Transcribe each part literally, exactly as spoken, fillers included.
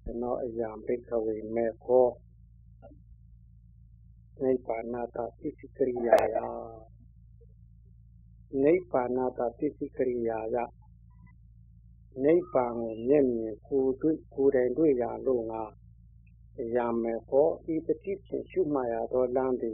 no ayam bikawe meko nei panata tisikriya ya nei panata tisikriya ya nei pango nyemye ku tui ku den tui ya lo nga ayam meko i petit chin shuma ya do landi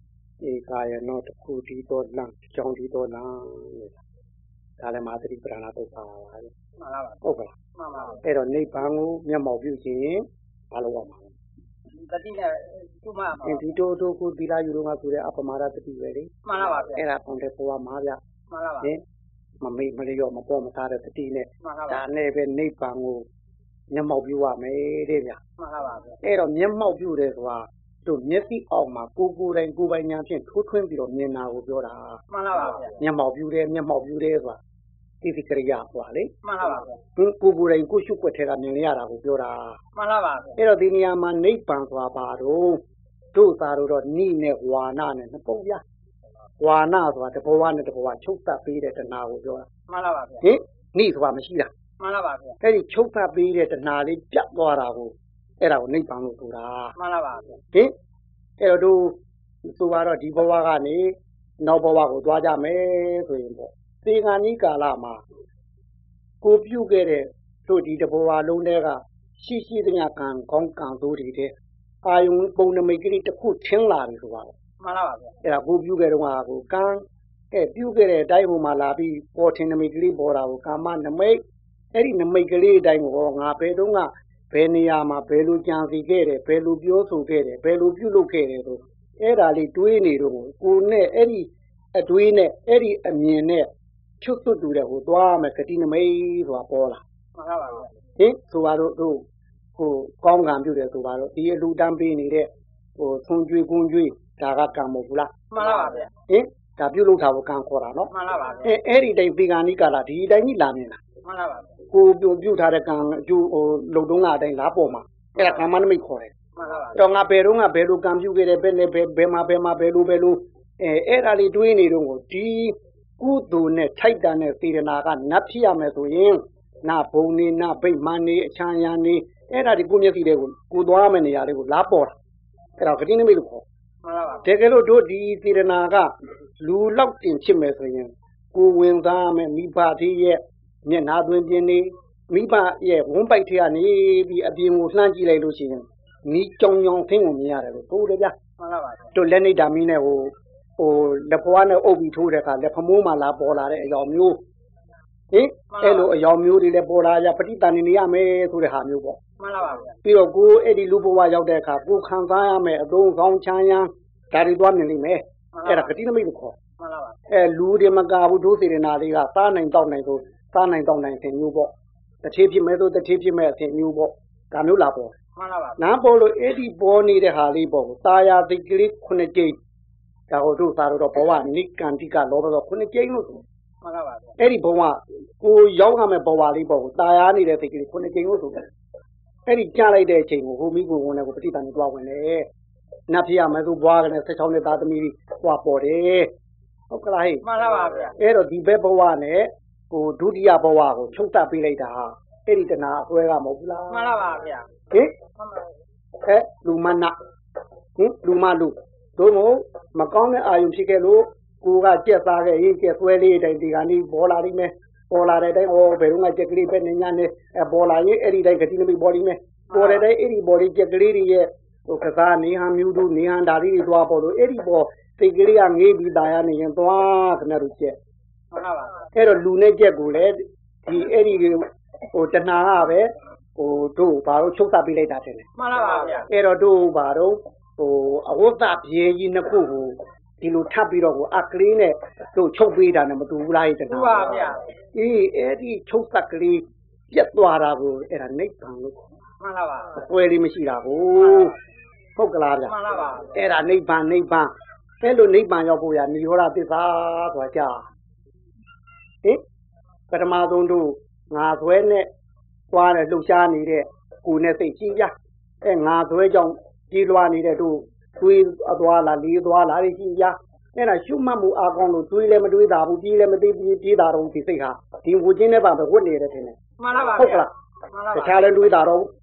e kaya no ku di do lang chong di do langဒါလည်းမာသတိပ္ပဏာဒုက္ခပါပဲမှန်ပါပါဟုတ်ကဲ့မှန်ပါပါအဲ့တော့နိဗ္ဗာန်ကိုမျက်မှောက်ပြုခြင်းဘာလို့ရမှာလဲတတိနဲ့သူ့မှာပါဒီတို့တို့ကိုသီလယူတော့ကဆိုတဲ့အပမာဒတတိပဲလေမှန်ပါပါအဲ့ဒါပုံတဲ့ဘဝမှာဗျမှန်ပါပါဟင်မမေ့မလျော့မပေါ်မသားတဲ့တတိနဲ့ဒါနဲ့ပဲနိဗ္ဗာန်ကိုမျက်မှောက်ပြုရမယ်တဲ့ဗျမှန်ပါပါအဲ့တော့မျက်မှောက်ပြုတယ်ဆိုတာတို့မျက်စိအောက်မှာကိုကိုယ်တိုင်ကိုယ်ပိုင်ညာဖြင့်ထိုးထွင်းပြီးတော့မြင်တာကိုပြောတာမှန်ပါပါမျက်မှောက်ပြုတယ်မျက်မှောက်ပြုတယ်ဆိုတာတိတိကရိယာပေါ့လေမှန်ပါပါကိုကိုကိုယ်တိုင်ကိုရှုွက်ထဲကမြင်ရတာကိုပြောတာမှန်ပါပါအဲ့တော့ဒီနေရာမှာနိဗ္ဗာန်ဆိုတာဘာတော့တို့သာတော့နိနဲ့ဝါနနဲ့နှစ်ပုံပြဝါနဆိုတာတဘောဝနဲ့တဘောဝချုပ်တတ်ပေးတဲ့တဏှာကိုပြောတာမှန်ပါပါဟင်နိဆိုတာမရှိတာမှန်ပါပါအဲ့ဒီချုပ်တတ်ပေးတဲ့တဏှာလေးပြတ်သွားတာကိုအဲ့ဒါကိုနိဗ္ဗာန်လို့ဆိုတာမှန်ပါပါဟင်အဲ့တော့တို့ဆိုတော့ဒီဘဝကနေနောက်ဘဝကိုသွားကြမယ်ဆိုရင်ပေါ့သေဂာနိကာလမှာကိုပြုတ်ခဲ့တဲ့တို့ဒီတဘဝလုံးတည်းကရှိရှိသမျှကံကောင်းကံဆိုးတွေတဲ့အာယုံပုံနမိတ်ကလေးတစ်ခုထင်းလာပြီဆိုပါတော့မှန်ပါပါဗျအဲ့ဒါကိုပြုတ်ခဲ့တော့ဟာကိုကံအဲပြုတ်ခဲ့တဲ့အတိုင်းဟိုမှာလာပြီးပေါ်ထင်းနမိတ်ကလေးပေါ်တာကိုကာမနမိတ်အဲ့ဒီနမိတ်ကလေးအတိုင်းကိုငါဘယ်တော့ကဘယ်နေရာမှာဘယ်လိုကြံစီခဲ့တယ်ဘယ်လိုပြောဆိုခဲ့တယ်ဘယ်လိုပြုလုပ်ခဲ့တယ်ဆိုအဲ့ဒါလေးတွေးနေတော့ကိုနဲ့အဲ့ဒီအတွေးနဲ့အဲ့ဒီအမြင်နဲ့ချွတ်သွတ်တူတဲ့ဟိုသွားမယ်ကတိနမိတ်ဆိုတာပေါ်လာမှန်ပါပါဟင်ဆိုပါတော့တို့ဟိုကောင်းကံပြုတယ်ဆိုပါတော့ဒီအလူတန်းပေးနေတဲ့ဟိုသွန်ကြွေကွန်ကြွေဒါကကံမဟုတ်ဘူးလားမှန်ပါပါဗျဟင်ဒါပြုလုပ်တာကိုကံခေါ်တာနော်မှန်ပါပါအဲအဲ့ဒီတိုင်းပေဂာနိကာလာဒီတိုင်းကြီးလာမြင်တာမှန်ပါပါကိုပြုပြုထားတဲ့ကံအကျိုးဟိုလုံတုံးကအတိုင်းလားပေါ်မှာအဲ့ဒါကံမနမိတ်ခေါ်တယ်မှန်ပါပါတော့ငါဘယ်တော့ငါဘယ်လိုကံပြုခဲ့တယ်ဘယ်နဲ့ဘယ်ဘယ်မှာဘယ်မှာဘယ်လိုဘယ်လိုအဲအဲ့ဒါလေးတွေးနေတော့ကိုဒီကုသိုလ်နဲ့ထိုက်တန်တဲ့စေတနာကနတ်ဖြစ်ရမယ်ဆိုရင်နာဘုံနေနာဗိမာန်နေအချမ်းရံနေအဲ့ဒါဒီကိုမျက်စိတွေကိုကိုသွားမယ့်နေရာလေးကိုလားပေါ်တာအဲ့တော့ဂတိနမိတ်လို့ခေါ်မှန်ပါပါတကယ်လို့တို့ဒီစေတနာကလူလောက်တင်ဖြစ်မယ်ဆိုရင်ကိုဝင်သားမယ်မိဘသေးရဲ့မျက်နှာသွင်းပြင်းနေမိဘရဲ့ဝန်းပိုက်ထဲကနေပြီးအပြင်ကိုလှမ်းကြည့်လိုက်လို့ရှိရင်နီးကြောင်ကြောင်ဆင်းကိုမြင်ရတယ်လို့ဟုတ်တယ်ဗျမှန်ပါပါတို့လက်နေတာမီးနဲ့ဟိုဟိုလက်ဖွားနဲ့အုပ်ပြီးထိုးတဲ့အခါလက်ဖမိုးမှလာပေါ်လာတဲ့အယောင်မျိုးဟင်အဲ့လိုအယောင်မျိုးတွေလည်းပေါ်လာကြပဋိသန္ဓေနေရမယ်ဆိုတဲ့ဟာမျိုးပေါ့မှန်ပါပါပြီးတော့ကိုအဲ့ဒီလူဘဝရောက်တဲ့အခါကိုခံစားရမယ်အသုံးကောင်းချမ်းရမ်းဒါတွေသွားမြင်လိမ့်မယ်အဲ့ဒါဂတိနမိတ်ကိုခေါ်မှန်ပါပါအဲလူတွေမကဘူးဒုစေရနာလေးကစားနိုင်တောက်နိုင်ဆိုစားနိုင်တောက်နိုင်အခြင်းမျိုးပေါ့တစ်ထေးဖြစ်မဲ့ဆိုတစ်ထေးဖြစ်မဲ့အခြင်းမျိုးပေါ့ဒါမျိုးလာပေါ်မှန်ပါပါနားပေါ်လို့အဲ့ဒီပေါ်နေတဲ့ဟာလေးပေါ့တာယာသိကလေးခုနှစ်ကြိမ်ဒါဟိုတို့သာတော့ဘဝနိကန္တိကလောဘတော့ခုနှစ်ကြိမ်လို့ဆိုမှန်ပါပါအဲ့ဒီဘဝကိုရောက်ရမယ်ဘဝလေးပေါ့တာယာနေတဲ့သိကလေးခုနှစ်ကြိမ်လို့ဆိုတယ်အဲ့ဒီကြားလိုက်တဲ့အချိန်ကိုဟိုမိကိုဝင်တယ်ကိုပဋိသန္ဓေတွားဝင်တယ်နတ်ဖြစ်ရမယ်ဆိုဘွားကလည်းဆက်ချောင်းနဲ့သားသမီးဟွာပေါ်တယ်ဟုတ်ကလားဟဲ့မှန်ပါပါဗျအဲ့တော့ဒီဘက်ဘဝနဲ့ဟိုဒုတိယဘဝကိုချုပ်တတ်ပေးလိုက်တာဟာအဲ့ဒီတဏှာအစွဲကမဟုတ်ဘူးလားမှန်ပါပါဗျဟင်မှန်ပါအဲလူမနာဟင်လူမလူတို့မို့မကောင်းတဲ့အာယုံဖြစ်ခဲ့လို့ကိုကကြက်သားခဲ့ရင်ကြက်ဆွဲလေးတိုင်းဒီကနေ့ပေါ်လာလိမ့်မယ်ပေါ်လာတဲ့တိုင်းဩဘယ်တော့မှကြက်ကလေးပဲနေညာနဲ့အဲပေါ်လာရင်အဲ့ဒီတိုင်းဂတိနမိတ်ပေါ်လိမ့်မယ်ပေါ်တဲ့တိုင်းအဲ့ဒီပေါ်လေးကြက်ကလေးတွေရဲ့ဟိုကစားနေဟန်မျိုးတို့နေဟန်ဓာရီတွေသွားပေါ်လို့အဲ့ဒီပေါ်စိတ်ကလေးကငေးပြီးตายရနေရင်သွားခဏတို့ကြက်မှန်ပါပါအဲ့တော့လူနဲ့ကြက်ကိုလည်းဒီအဲ့ဒီဟိုတဏှာကပဲဟိုတို့ဘာလို့ချုပ်သပေးလိုက်တာတဲ့လဲမှန်ပါပါဗျအဲ့တော့တို့ဘာတော့ဟိုအဝတ်သားပြေကြီးနှစ်ခုကိုဒီလိုထပ်ပြီးတော့ကိုအကလေးနဲ့တို့ချုပ်ပေးတာနဲ့မတူဘူးလားတဏှာဟုတ်ပါဗျအေးအဲ့ဒီချုပ်သက်ကလေးပြတ်သွားတာကိုအဲ့ဒါနိဗ္ဗာန်လို့မှန်ပါပါအပွဲလေးမရှိတာကိုဟုတ်ကလားဗျမှန်ပါပါအဲ့ဒါနိဗ္ဗာန်နိဗ္ဗာန်အဲ့လိုနိဗ္ဗာန်ရောက်ဖို့ရနိရောဓသစ္စာဆိုတာကြာဟင်ပထမဆုံးတို့ငါဆွဲနဲ့သွားတယ်လှုပ်ရှားနေတဲ့ကိုယ်နဲ့စိတ်ကြီးပြအဲငါဆွဲကြောင့်ကြီးလွားနေတဲ့တို့တွေးအသွားလာလေးသွားလာတွေကြီးပြအဲ့ဒါရှုမှတ်မှုအကောင်းလို့တွေးလည်းမတွေးတာဘူးကြီးလည်းမသိပြီးပြေးတာတော့ဒီစိတ်ဟာဒီဝူချင်းနဲ့ပါပဲဝတ်နေတယ်ထင်တယ်မှန်ပါပါဟုတ်ကလားတခြားလည်းတွေးတာတော့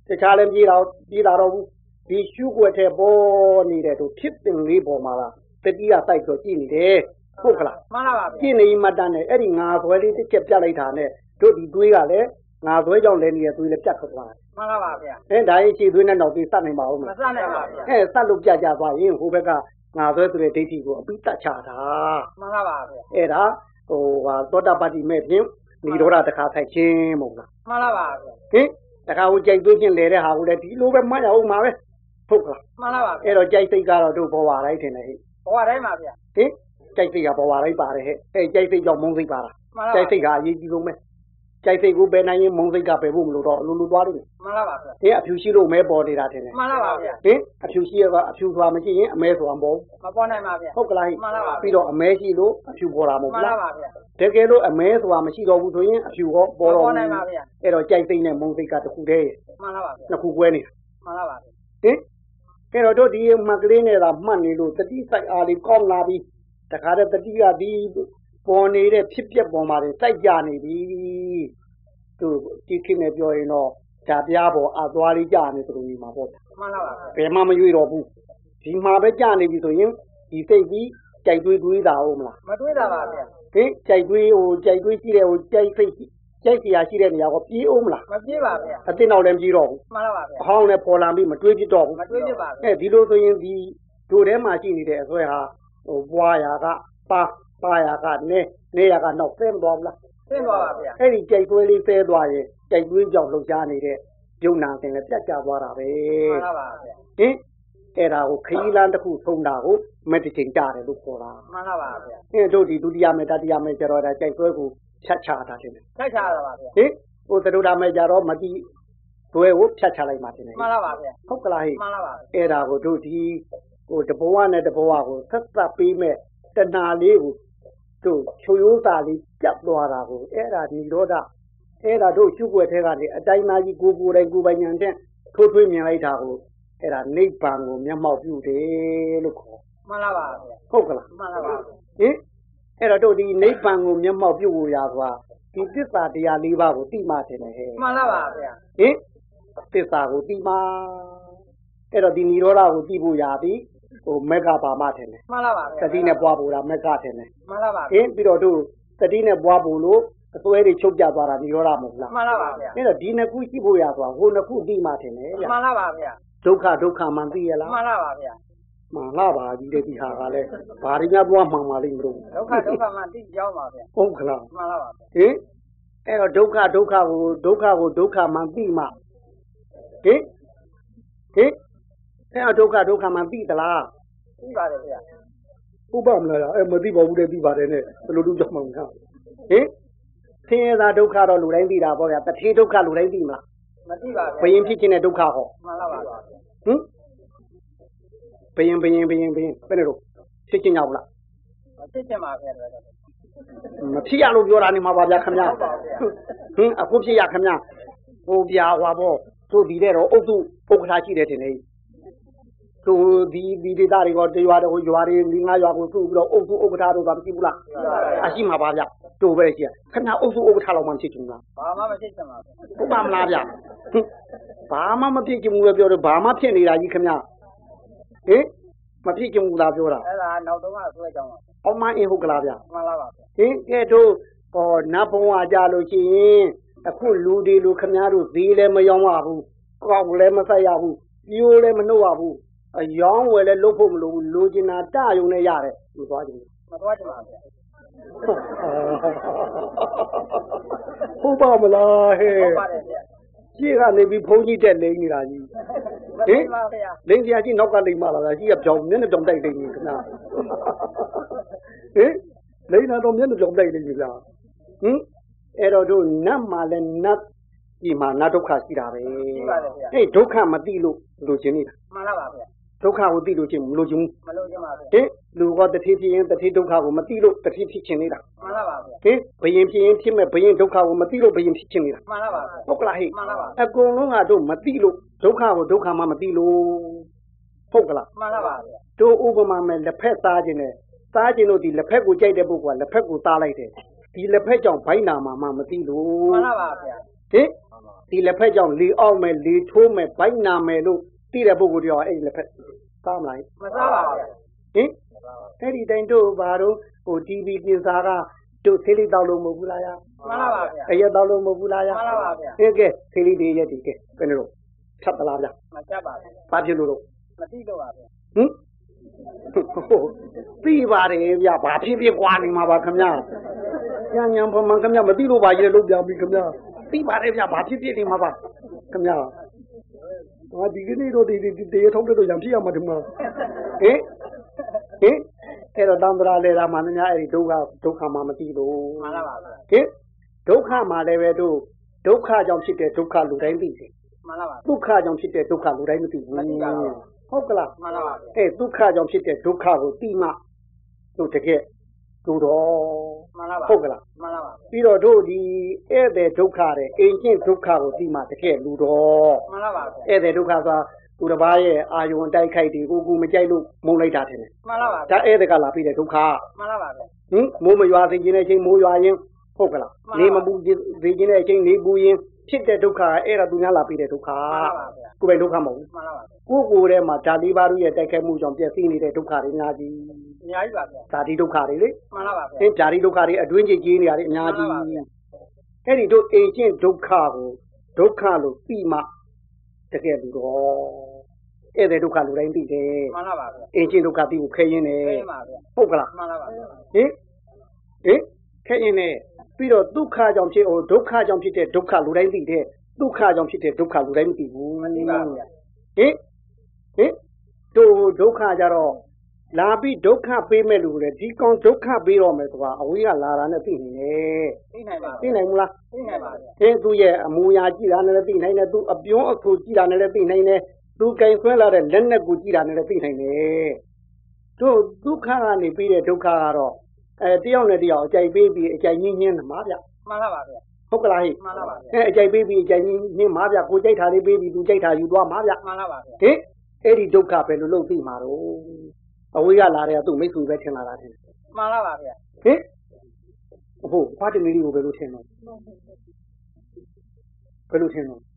တခြားလည်းပြေးတော့ပြေးလာတော့ဘူးဒီရှုွက်တဲ့ပေါ်နေတဲ့တို့ဖြစ်တင်လေးပေါ်မှာလားတတိယတိုက်ဆိုကြည့်နေတယ်ဟုတ်ကလားမှန်ပါပါကြည့်နေမှတန်းနဲ့အဲ့ဒီငါဆွဲလေးတစ်ချက်ပြတ်လိုက်တာနဲ့တို့ဒီသွေးကလည်းငါဆွဲကြောင့်လည်းနေတဲ့သွေးလည်းပြတ်ထွက်သွားတယ်မှန်ပါပါဗျာအဲဒါရင်ခြေသွေးနဲ့တော့ပြီးစနိုင်ပါဦးမလားမစနိုင်ပါဗျာအဲစလို့ပြတ်ကြသွားရင်ဟိုဘက်ကငါဆွဲဆိုတဲ့ဒိဋ္ဌိကိုအပိတတ်ချတာမှန်ပါပါဗျာအဲ့ဒါဟိုဟာသောတာပတ္တိမဲ့ဖြင့်နိရောဓတခါထိုက်ခြင်းမဟုတ်လားမှန်ပါပါဗျာဟင်တခါဟိုကြိုက်သွေးဖြင့်လဲတဲ့ဟာကိုလည်းဒီလိုပဲမှတ်ရအောင်ပါပဲဟုတ်ကလားမှန်ပါပါအဲ့တော့ကြိုက်စိတ်ကတော့တို့ဘဝတိုင်းထင်တယ်ဟဲ့ဘဝတိုင်းပါဗျာဟင်ကြိုက်စိတ်ကဘဝတိုင်းပါတယ်ဟဲ့အဲကြိုက်စိတ်ကြောင့်မုန်းစိတ်ပါလားကြိုက်စိတ်ကအရေးကြီးဆုံးပဲကြိုက်စိတ်ကိုပယ်နိုင်ရင်မုန်းစိတ်ကပယ်ဖို့မလိုတော့အလိုလိုသွားလိမ့်မယ်မှန်ပါပါဗျာဟင်အဖြူရှိလို့မဲပေါ်နေတာထင်တယ်မှန်ပါပါဗျာဟင်အဖြူရှိရကအဖြူဆိုတာမရှိရင်အမဲဆိုတာမပေါ်မပေါ်နိုင်ပါဗျာဟုတ်ကလားမှန်ပါပါပြီးတော့အမဲရှိလို့အဖြူပေါ်တာမဟုတ်လားမှန်ပါပါဗျာတကယ်လို့အမဲဆိုတာမရှိတော့ဘူးဆိုရင်အဖြူဟောပေါ်တော့ပေါ်နိုင်ပါဗျာအဲ့တော့ကြိုက်စိတ်နဲ့မုန်းစိတ်ကတခုတည်းမှန်ပါပါဗျာနှစ်ခုကွဲနေတာမှန်ပါပါဟင်အဲ့တော့တို့ဒီမှတ်ကလေးနဲ့သာမှတ်နေလို့တတိစိုက်အားလေးကောင်းလာပြီးတခါတည်းတတိကဒီပေါ်နေတဲ့ဖြစ်ပျက်ပေါ်မှာစိုက်ကြနေပြီသူဒီခိနဲ့ပြောရင်တော့ဓာပြားပေါ်အသွားလေးကြာနေသလိုမျိုးမှာပေါ့မှန်ပါပါဘယ်မှမရွေ့တော့ဘူးဒီမှာပဲကြာနေပြီဆိုရင်ဒီစိတ်ပြီးကြိုက်တွေးတွေးတာဟုတ်မလားမတွေးတာပါဗျာဟင်ကြိုက်တွေးဟိုကြိုက်တွေးရှိတဲ့ဟိုကြိုက်စိတ်ကြိုက်စရာရှိတဲ့နေရာကိုပြေးအောင်မလားမပြေးပါဗျာအတင်းတော့လည်းပြေးတော့ဘူးမှန်ပါပါဗျာအဟောင်းနဲ့ပေါ်လာပြီးမတွေးဖြစ်တော့ဘူးမတွေးဖြစ်ပါဘူးအဲဒီလိုဆိုရင်ဒီတို့ထဲမှာရှိနေတဲ့အစွဲဟာဟိုပွားရာကပါပါရာကနေနေရာကနောက်ဆင်းသွားဘူးလားဆင်းသွားပါဗျာအဲ့ဒီကြိုက်သွေးလေးဆဲသွားရင်ကြိုက်သွေးကြောင့်လှုပ်ရှားနေတဲ့ယုံနာတင်လည်းပြတ်ကျသွားတာပဲမှန်ပါပါဗျာဟင်အဲ့ဒါကိုခရီးလမ်းတစ်ခုဆုံးတာကိုမက်ဒီတင်ကြတယ်လို့ခေါ်တာမှန်ပါပါဗျာအင်းတို့ဒီဒုတိယမေတ္တတိယမေကျတော့ဒါကြိုက်သွေးကိုဖြတ်ချတာတင်တယ်ဖြတ်ချတာပါဗျာဟင်ဟိုသရုဒ္ဓမေကျတော့မတိသွဲကိုဖြတ်ချလိုက်မှတင်တယ်မှန်ပါပါဗျာဟုတ်ကလားဟိမှန်ပါပါအဲ့ဒါကိုတို့ဒီဟိုတဘဝနဲ့တဘဝကိုဆက်သက်ပေးမဲ့တဏှာလေးကိုတို့ချိုရိုးသားလေးပြတ်သွားတာကိုအဲ့ဒါនិရောဓအဲ့ဒါတို့ရှုွက်ထဲကနေအတိုင်းသားကြီးကိုကိုယ်တိုင်ကိုယ်ပိုင်ဉာဏ်နဲ့ထိုးထွေးမြင်လိုက်တာကိုအဲ့ဒါနိဗ္ဗာန်ကိုမျက်မှောက်ပြုတယ်လို့ခေါ်မှန်ပါပါဗျာဟုတ်ကလားမှန်ပါပါဟင်အဲ့တော့တို့ဒီနိဗ္ဗာန်ကိုမျက်မှောက်ပြုဖို့ရာဆိုတာဒီသစ္စာတရား၄ပါးကိုသိမှတယ်ဟဲ့မှန်ပါပါဗျာဟင်သစ္စာကိုသိမှအဲ့တော့ဒီនិရောဓကိုသိဖို့ရာသည်ဟိုမက်ကပါမှတယ်မှန်ပါပါသတိနဲ့ပွားဖို့လားမက်ကတယ်မှန်ပါပါဟင်ပြီးတော့တို့သတိနဲ့ပွားဖို့လို့အစွဲတွေချုပ်ပြသွားတာនិရောဓမဟုတ်လားမှန်ပါပါဗျာအဲ့တော့ဒီနှစ်ခုရှိဖို့ရဆိုတာဟိုနှစ်ခုသိမှတယ်လေမှန်ပါပါဗျာဒုက္ခဒုက္ခမှန်သိရလားမှန်ပါပါဗျာမှန်လားပါကြီးတဲ့ဒီဟာကလည်းဘာရင်းများသွားမှန်ပါလိမ့်မလို့ဒုက္ခဒုက္ခမှန်သိကြောင်းပါဗျာဟုတ်ကလားမှန်ပါပါဟင်အဲ့တော့ဒုက္ခဒုက္ခကိုဒုက္ခကိုဒုက္ခမှန်သိမှဟင်ဟင်အဲ့တော့ဒုက္ခဒုက္ခမှန်သိသလားသိပါတယ်ဗျာဥပမလားအဲ့မသိပါဘူးတဲ့သိပါတယ်နဲ့ဘယ်လိုလုပ်ကြမှာလဲဟင်ဆင်းရဲတာဒုက္ခတော့လူတိုင်းသိတာပေါ့ဗျာတထေဒုက္ခလူတိုင်းသိမလားမသိပါဘူးဘယင်ဖြစ်ခြင်းတဲ့ဒုက္ခဟောမှန်ပါပါဟင်ဘယင်ဘယင်ဘယင်ဘယင်ဘယ်နဲ့တော့ဖြစ်ခြင်းရောက်လားမဖြစ်ခြင်းပါဗျာမဖြစ်ရလို့ပြောတာနေမှာပါဗျာခင်ဗျာဟင်အခုဖြစ်ရခင်ဗျာဟိုပြာဟွာပေါ့သူဒီတဲ့တော့အုတ်သူပုဂ္ဂလာရှိတယ်တင်လေသူဒီဒီဒေတာတွေကတရွာတော့ရွာတွေ၄၅ရွာကိုသူ့ပြီးတော့အုတ်သူဥက္ကဋ္ဌတို့ကမရှိဘူးလားအရှိမှာပါဗျတို့ပဲရှိရခင်ဗျာအုတ်သူဥက္ကဋ္ဌလောက်မှဖြစ်ချင်လားဘာမှမဖြစ်ချင်ပါဘူးဟုတ်ပါမလားဗျဘာမှမဖြစ်ချင်ဘူးလို့ပြောတော့ဘာမှဖြစ်နေတာကြီးခင်ဗျာဟင်မဖြစ်ချင်ဘူးလားပြောတာအဲ့ဒါနောက်တော့မှဆွဲကြောင်းပါအောင်မအင်းဟုတ်ကလားဗျမှန်လားပါဟင်ကဲတို့ဟောနတ်ဘုံဝါကြလို့ရှိရင်အခုလူတွေလူခင်ဗျားတို့သေးလည်းမယောင်းပါဘူးကောက်လည်းမဆက်ရဘူးပြိုးလည်းမနှုတ်ရဘူးအယောင်းဝယ်လည်းလုပ်ဖို့မလိုဘူးလိုချင်တာတယုံနဲ့ရတယ်မသွားချင်ဘူးမသွားချင်ပါဘူးဟုတ်ပါမလားဟဲ့ဟုတ်ပါတယ်ဗျရှေ့ကနေပြီးဘုန်းကြီးတက်လိမ့်နေတာကြီးဟင်ပါဗျာလိမ့်စရာကြီးနောက်ကလိမ့်မလားရှိရပြောင်းမျက်နှာပြောင်းတိုက်လိမ့်နေခဏဟင်လိမ့်တာတော့မျက်နှာပြောင်းတိုက်လိမ့်ပြီလားဟင်အဲ့တော့တို့နတ်မှာလည်းနတ်ဒီမှာနတ်ဒုက္ခရှိတာပဲရှိပါတယ်ဗျာအဲ့ဒုက္ခမသိလို့လိုချင်နေတာမှန်ပါပါဗျာဒုက္ခကိုသိလို့ချင်းမလို့ချင်းမလို့ချင်းပါဗျာဟင်လူကတတိဖြစ်ရင်တတိဒုက္ခကိုမသိလို့တတိဖြစ်ချင်နေတာမှန်ပါပါဗျာဟင်ဘယင်ဖြစ်ရင်ဖြစ်မဲ့ဘယင်ဒုက္ခကိုမသိလို့ဘယင်ဖြစ်ချင်နေတာမှန်ပါပါဟုတ်ကလားဟိမှန်ပါပါအကုန်လုံးကတို့မသိလို့ဒုက္ခကိုဒုက္ခမှမသိလို့ဟုတ်ကလားမှန်ပါပါဗျာတို့ဥပမာမဲ့လက်ဖက်သားခြင်းနဲ့သားခြင်းတို့ဒီလက်ဖက်ကိုကြိုက်တဲ့ပုဂ္ဂိုလ်ကလက်ဖက်ကိုသားလိုက်တယ်ဒီလက်ဖက်ကြောင့်ဘိုင်းနာမှာမှမသိလို့မှန်ပါပါဗျာဟင်ဒီလက်ဖက်ကြောင့်လေအောင်မယ်လေထိုးမယ်ဘိုက်နာမယ်လို့သိတဲ့ပုဂ္ဂိုလ်တွေရောအဲ့ဒီလက်ဖက်စားမလားမစားပါဘူးဟင်အဲ့ဒီတိုင်းတို့ဘာတော့ဟို တီ ဗီ ပြင်စာကတို့သေးလေးတောက်လို့မဟုတ်ဘူးလားယာမှန်ပါပါဗျာအရက်တောက်လို့မဟုတ်ဘူးလားယာမှန်ပါပါဗျာဟင်ကဲသေးလေးတွေရက်ဒီကဲဘယ်လိုထပ်သလားဗျာမချက်ပါဘူးဘာဖြစ်လို့တော့မသိတော့ပါဗျာဟင်သိပါတယ်ဗျာဘာဖြစ်ဖြစ်ကွာနေမှာပါခင်ဗျာညံညံဖမှန်ခင်ဗျာမသိလို့ပါရဲ့လို့ပြောပြီးခင်ဗျာသိပါတယ်ဗျာဘာဖြစ်ဖြစ်နေမှာပါခင်ဗျာဟာဒီကနေ့တော့ဒီဒီတေထုံးတော့ရံဖြစ်ရမှာဒီမှာဟင်ဟင်အဲ့တော့တန်ត្រာလေတာမှမများအဲ့ဒီဒုက္ခဒုက္ခမှမသိလို့မှန်ပါပါဟင်ဒုက္ခမှလည်းပဲတို့ဒုက္ခကြောင့်ဖြစ်တဲ့ဒုက္ခလူတိုင်းသိတယ်မှန်ပါပါဒုက္ခကြောင့်ဖြစ်တဲ့ဒုက္ခလူတိုင်းမသိဘူးမသိပါဘူးဟုတ်ကလားမှန်ပါပါအဲဒုက္ခကြောင့်ဖြစ်တဲ့ဒုက္ခကိုသိမှတို့တကယ်တို့တော့မှန်ပါပါဟုတ်ကလားမှန်ပါပါပြီးတော့တို့ဒီဧည့်သည်ဒုက္ခတဲ့အိမ်ချင်းဒုက္ခကိုသိမှတကယ်လူတော့မှန်ပါပါဧည့်သည်ဒုက္ခဆိုတာသူတစ်ပါးရဲ့အာယုံတိုက်ခိုက်တွေကိုကူမကြိုက်လို့မုန်းလိုက်တာတယ်မှန်ပါပါဒါဧည့်သည်ကလာပြီးတဲ့ဒုက္ခမှန်ပါပါဟင်မိုးမရွာစေခြင်းတဲ့အချိန်မိုးရွာရင်ဟုတ်ကလားနေမပူစေခြင်းတဲ့အချိန်နေပူရင်ဖြစ်တဲ့ဒုက္ခအဲ့ဒါသူများလာပြီးတဲ့ဒုက္ခကိုယ်ပိုင်ဒုက္ခမဟုတ်ဘူးမှန်ပါပါကိုယ်ကိုယ်ထဲမှာဓာတိပါရုရဲ့တိုက်ခိုက်မှုကြောင့်ပျက်စီးနေတဲ့ဒုက္ခတွေအများကြီးအများကြီးပါဗျာဓာတိဒုက္ခတွေလေမှန်ပါပါဟင်ဓာတိဒုက္ခတွေအတွင်းကြီးကြီးနေရတယ်အများကြီးအဲ့ဒီတို့အိမ်ချင်းဒုက္ခကိုဒုက္ခလို့ပြီးမှတကယ်လို့တော့ဧည့်သည်ဒုက္ခလူတိုင်းသိတယ်မှန်ပါပါအိမ်ချင်းဒုက္ခပြီးကိုခဲရင်းနေခဲရင်းပါဗျာဟုတ်ကလားမှန်ပါပါဟင်ဟင်ခဲရင်းနေပြီးတော့ဒုက္ခကြောင့်ဖြစ်ဟိုဒုက္ခကြောင့်ဖြစ်တဲ့ဒုက္ခလူတိုင်းသိတယ်ဒုက္ခကြောင့်ဖြစ်တဲ့ဒုက္ခလူတိုင်းမသိဘူးမသိပါဘူးဗျာဟင်ဟင်တို့ဒုက္ခကြတော့လာပြီးဒုက္ခပေးမဲ့လူတွေဒီကောင်ဒုက္ခပေးတော့မယ်ဆိုတာအဝေးကလာတာနဲ့သိနေတယ်သိနိုင်ပါသိနိုင်မလားသိနိုင်ပါဗျာဟင်သူရဲ့အမူအရာကြည့်တာနဲ့လည်းသိနိုင်တယ်သူအပြုံးအကူကြည့်တာနဲ့လည်းသိနိုင်တယ်သူကင်ဆွဲလာတဲ့လက်နဲ့ကိုကြည့်တာနဲ့လည်းသိနိုင်တယ်တို့ဒုက္ခကနေပြီးတဲ့ဒုက္ခကတော့အဲတယောက်နဲ့တယောက်အကြိုက်ပေးပြီးအကြိုက်ညင်းညင်းမှာဗျမှန်ပါပါဗျာဟုတ်ကလားဟိမှန်ပါပါအဲအကြိုက်ပေးပြီးအကြိုက်ညင်းညင်းမှာဗျကိုကြိုက်တာလေးပေးပြီးသူကြိုက်တာယူသွားမှာဗျမှန်ပါပါဗျာဟင်အဲ့ဒီဒုက္ခပဲလို့လို့သိမှာတော့အဝေးကလာတဲ့သူမိတ်ဆွေပဲထင်လာတာတယ်မှန်ပါပါဗျာဟင်ဟုတ်ဘာတမီးကိုပဲလို့ထင်တော့ဘယ်လိုထင်တော့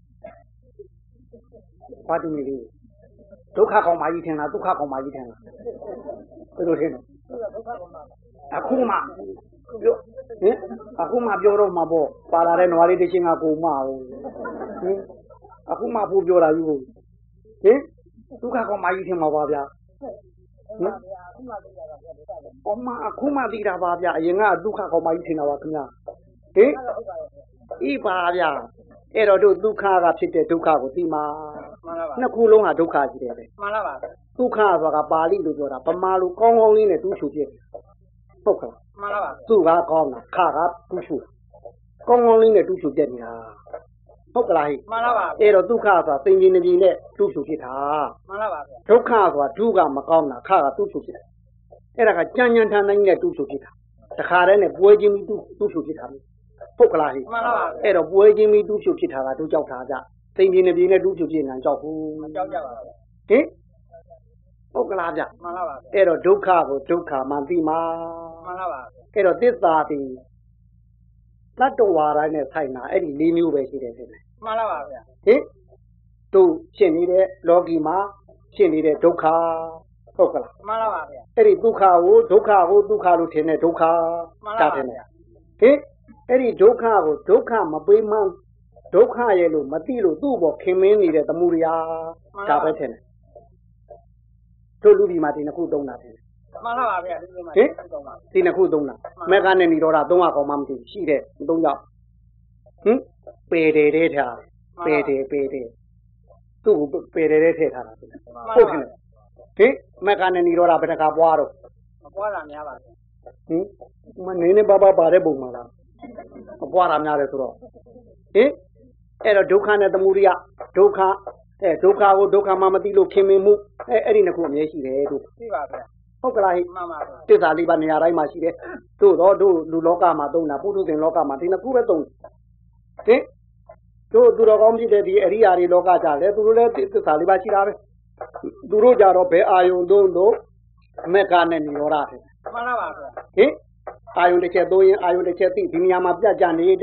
ဘာတမီးလေးဒုက္ခကောင်မကြီးထင်လားဒုက္ခကောင်မကြီးထင်လားဘယ်လိုထင်တော့အခုမှပြောဟင်အခုမှပြောတော့မှာပေါ့ပါလာတဲ့နွားလေးတစ်ချင်းကကိုမအောင်ဟင်အခုမှဖို့ပြောတာယူဟင်ဒုက္ခကောင်မကြီးထင်မှာပါဗျာဟင်အမအခုမှသိတာပါဗျာအရင်ကဒုက္ခကောင်မကြီးထင်တာပါခင်ဗျာဟင်ဤပါဗျာအဲ့တော့တို့ဒုက္ခကဖြစ်တဲ့ဒုက္ခကိုသိမှာနှစ်ခုလုံးဟာဒုက္ခကြီးတယ်ပဲမှန်ပါပါဒုက္ခဆိုတာပါဠိလိုပြောတာဗမာလိုကောင်းကောင်းလေးနဲ့တူးချူဖြစ်ဟုတ်ကဲ့မှန်ပါပါသူကကောင်းတာခါကတူးချူကောင်းကောင်းလေးနဲ့တူးချူပြနေတာဟုတ်ကလားဟိမှန်ပါပါအဲ့တော့ဒုက္ခဆိုတာသင်္ကြန်နေပြီနဲ့တူးချူဖြစ်တာမှန်ပါပါဒုက္ခဆိုတာဒုကမကောင်းတာခါကတူးချူဖြစ်တယ်အဲ့ဒါကကြံ့ကြံ့ထန်တိုင်းနဲ့တူးချူဖြစ်တာတခါတည်းနဲ့ပွဲချင်းပြီးတူးတူးချူဖြစ်တာဟုတ်ကလားဟိမှန်ပါပါအဲ့တော့ပွဲချင်းပြီးတူးချူဖြစ်တာကတို့ကြောက်တာကြသင်္ကြန်နေပြီနဲ့တူးချူဖြစ်နေတာကြောက်ဘူးမကြောက်ကြပါဘူးဟင်ဟုတ်ကလားဗျမှန်ပါပါအဲ့တော့ဒုက္ခကိုဒုက္ခမှန်သိမှာမှန်ပါပါအဲ့တော့သစ္စာဒီတတ္တဝါတိုင်းနဲ့ဆိုင်တာအဲ့ဒီ၄မျိုးပဲရှိတယ်ဖြစ်တယ်မှန်ပါပါဗျာဟင်တို့ဖြစ်နေတဲ့လောကီမှာဖြစ်နေတဲ့ဒုက္ခဟုတ်ကလားမှန်ပါပါဗျာအဲ့ဒီဒုက္ခကိုဒုက္ခကိုဒုက္ခလို့ထင်တဲ့ဒုက္ခတာတယ်ဟင်အဲ့ဒီဒုက္ခကိုဒုက္ခမပေးမှန်းဒုက္ခရဲ့လို့မသိလို့သူ့ဘောခင်မင်းနေတဲ့သမှုရိယာဒါပဲထင်တယ်တို့လူဒီမှာဒီနှစ်ခုသုံးတာထင်တယ်မှန်ပါပါဗျာဒီလိုမှဟင်ဒီနှစ်ခုသုံးတာမေကနဲ့ဏိရောဓသုံးရကောင်မှမသိရှိတဲ့သုံးယောက်ဟင်ပေတယ်တဲ့ထားပေတယ်ပေတယ်သူ့ကိုပေတယ်တဲ့ထည့်ထားတာဟုတ်တယ်ဟင်မေကနဲ့ဏိရောဓဘယ်တခါပွားတော့မပွားတာများပါဘူးဟင်မနေနေပါပါပါတဲ့ပုံမှာလားမပွားတာများတယ်ဆိုတော့ဟင်အဲ့တော့ဒုက္ခနဲ့သမုဒိယဒုက္ခအဲဒုက္ခကိုဒုက္ခမှမသိလို့ခင်မင်မှုအဲအဲ့ဒီနှစ်ခုအမြဲရှိတယ်တို့သိပါဗျာဟုတ်ကလားဟိမှန်ပါဗျာသစ္စာလေးပါးနေရာတိုင်းမှာရှိတယ်တို့တော့တို့လူလောကမှာသုံးတာပုထုဇဉ်လောကမှာဒီနှစ်ခုပဲသုံးတယ်ဟင်တို့သူတော်ကောင်းဖြစ်တဲ့ဒီအရိယာတွေလောကကြလဲသူတို့လည်းသစ္စာလေးပါးရှိတာပဲသူတို့ကြတော့ဘယ်အာယုံသုံးလို့အမေကနဲ့ဏိရောဓတယ်မှန်ပါပါဗျာဟင်အာယုံတစ်ချက်သုံးရင်အာယုံတစ်ချက်သိဒီနေရာမှာပြတ်ကြနေတဲ့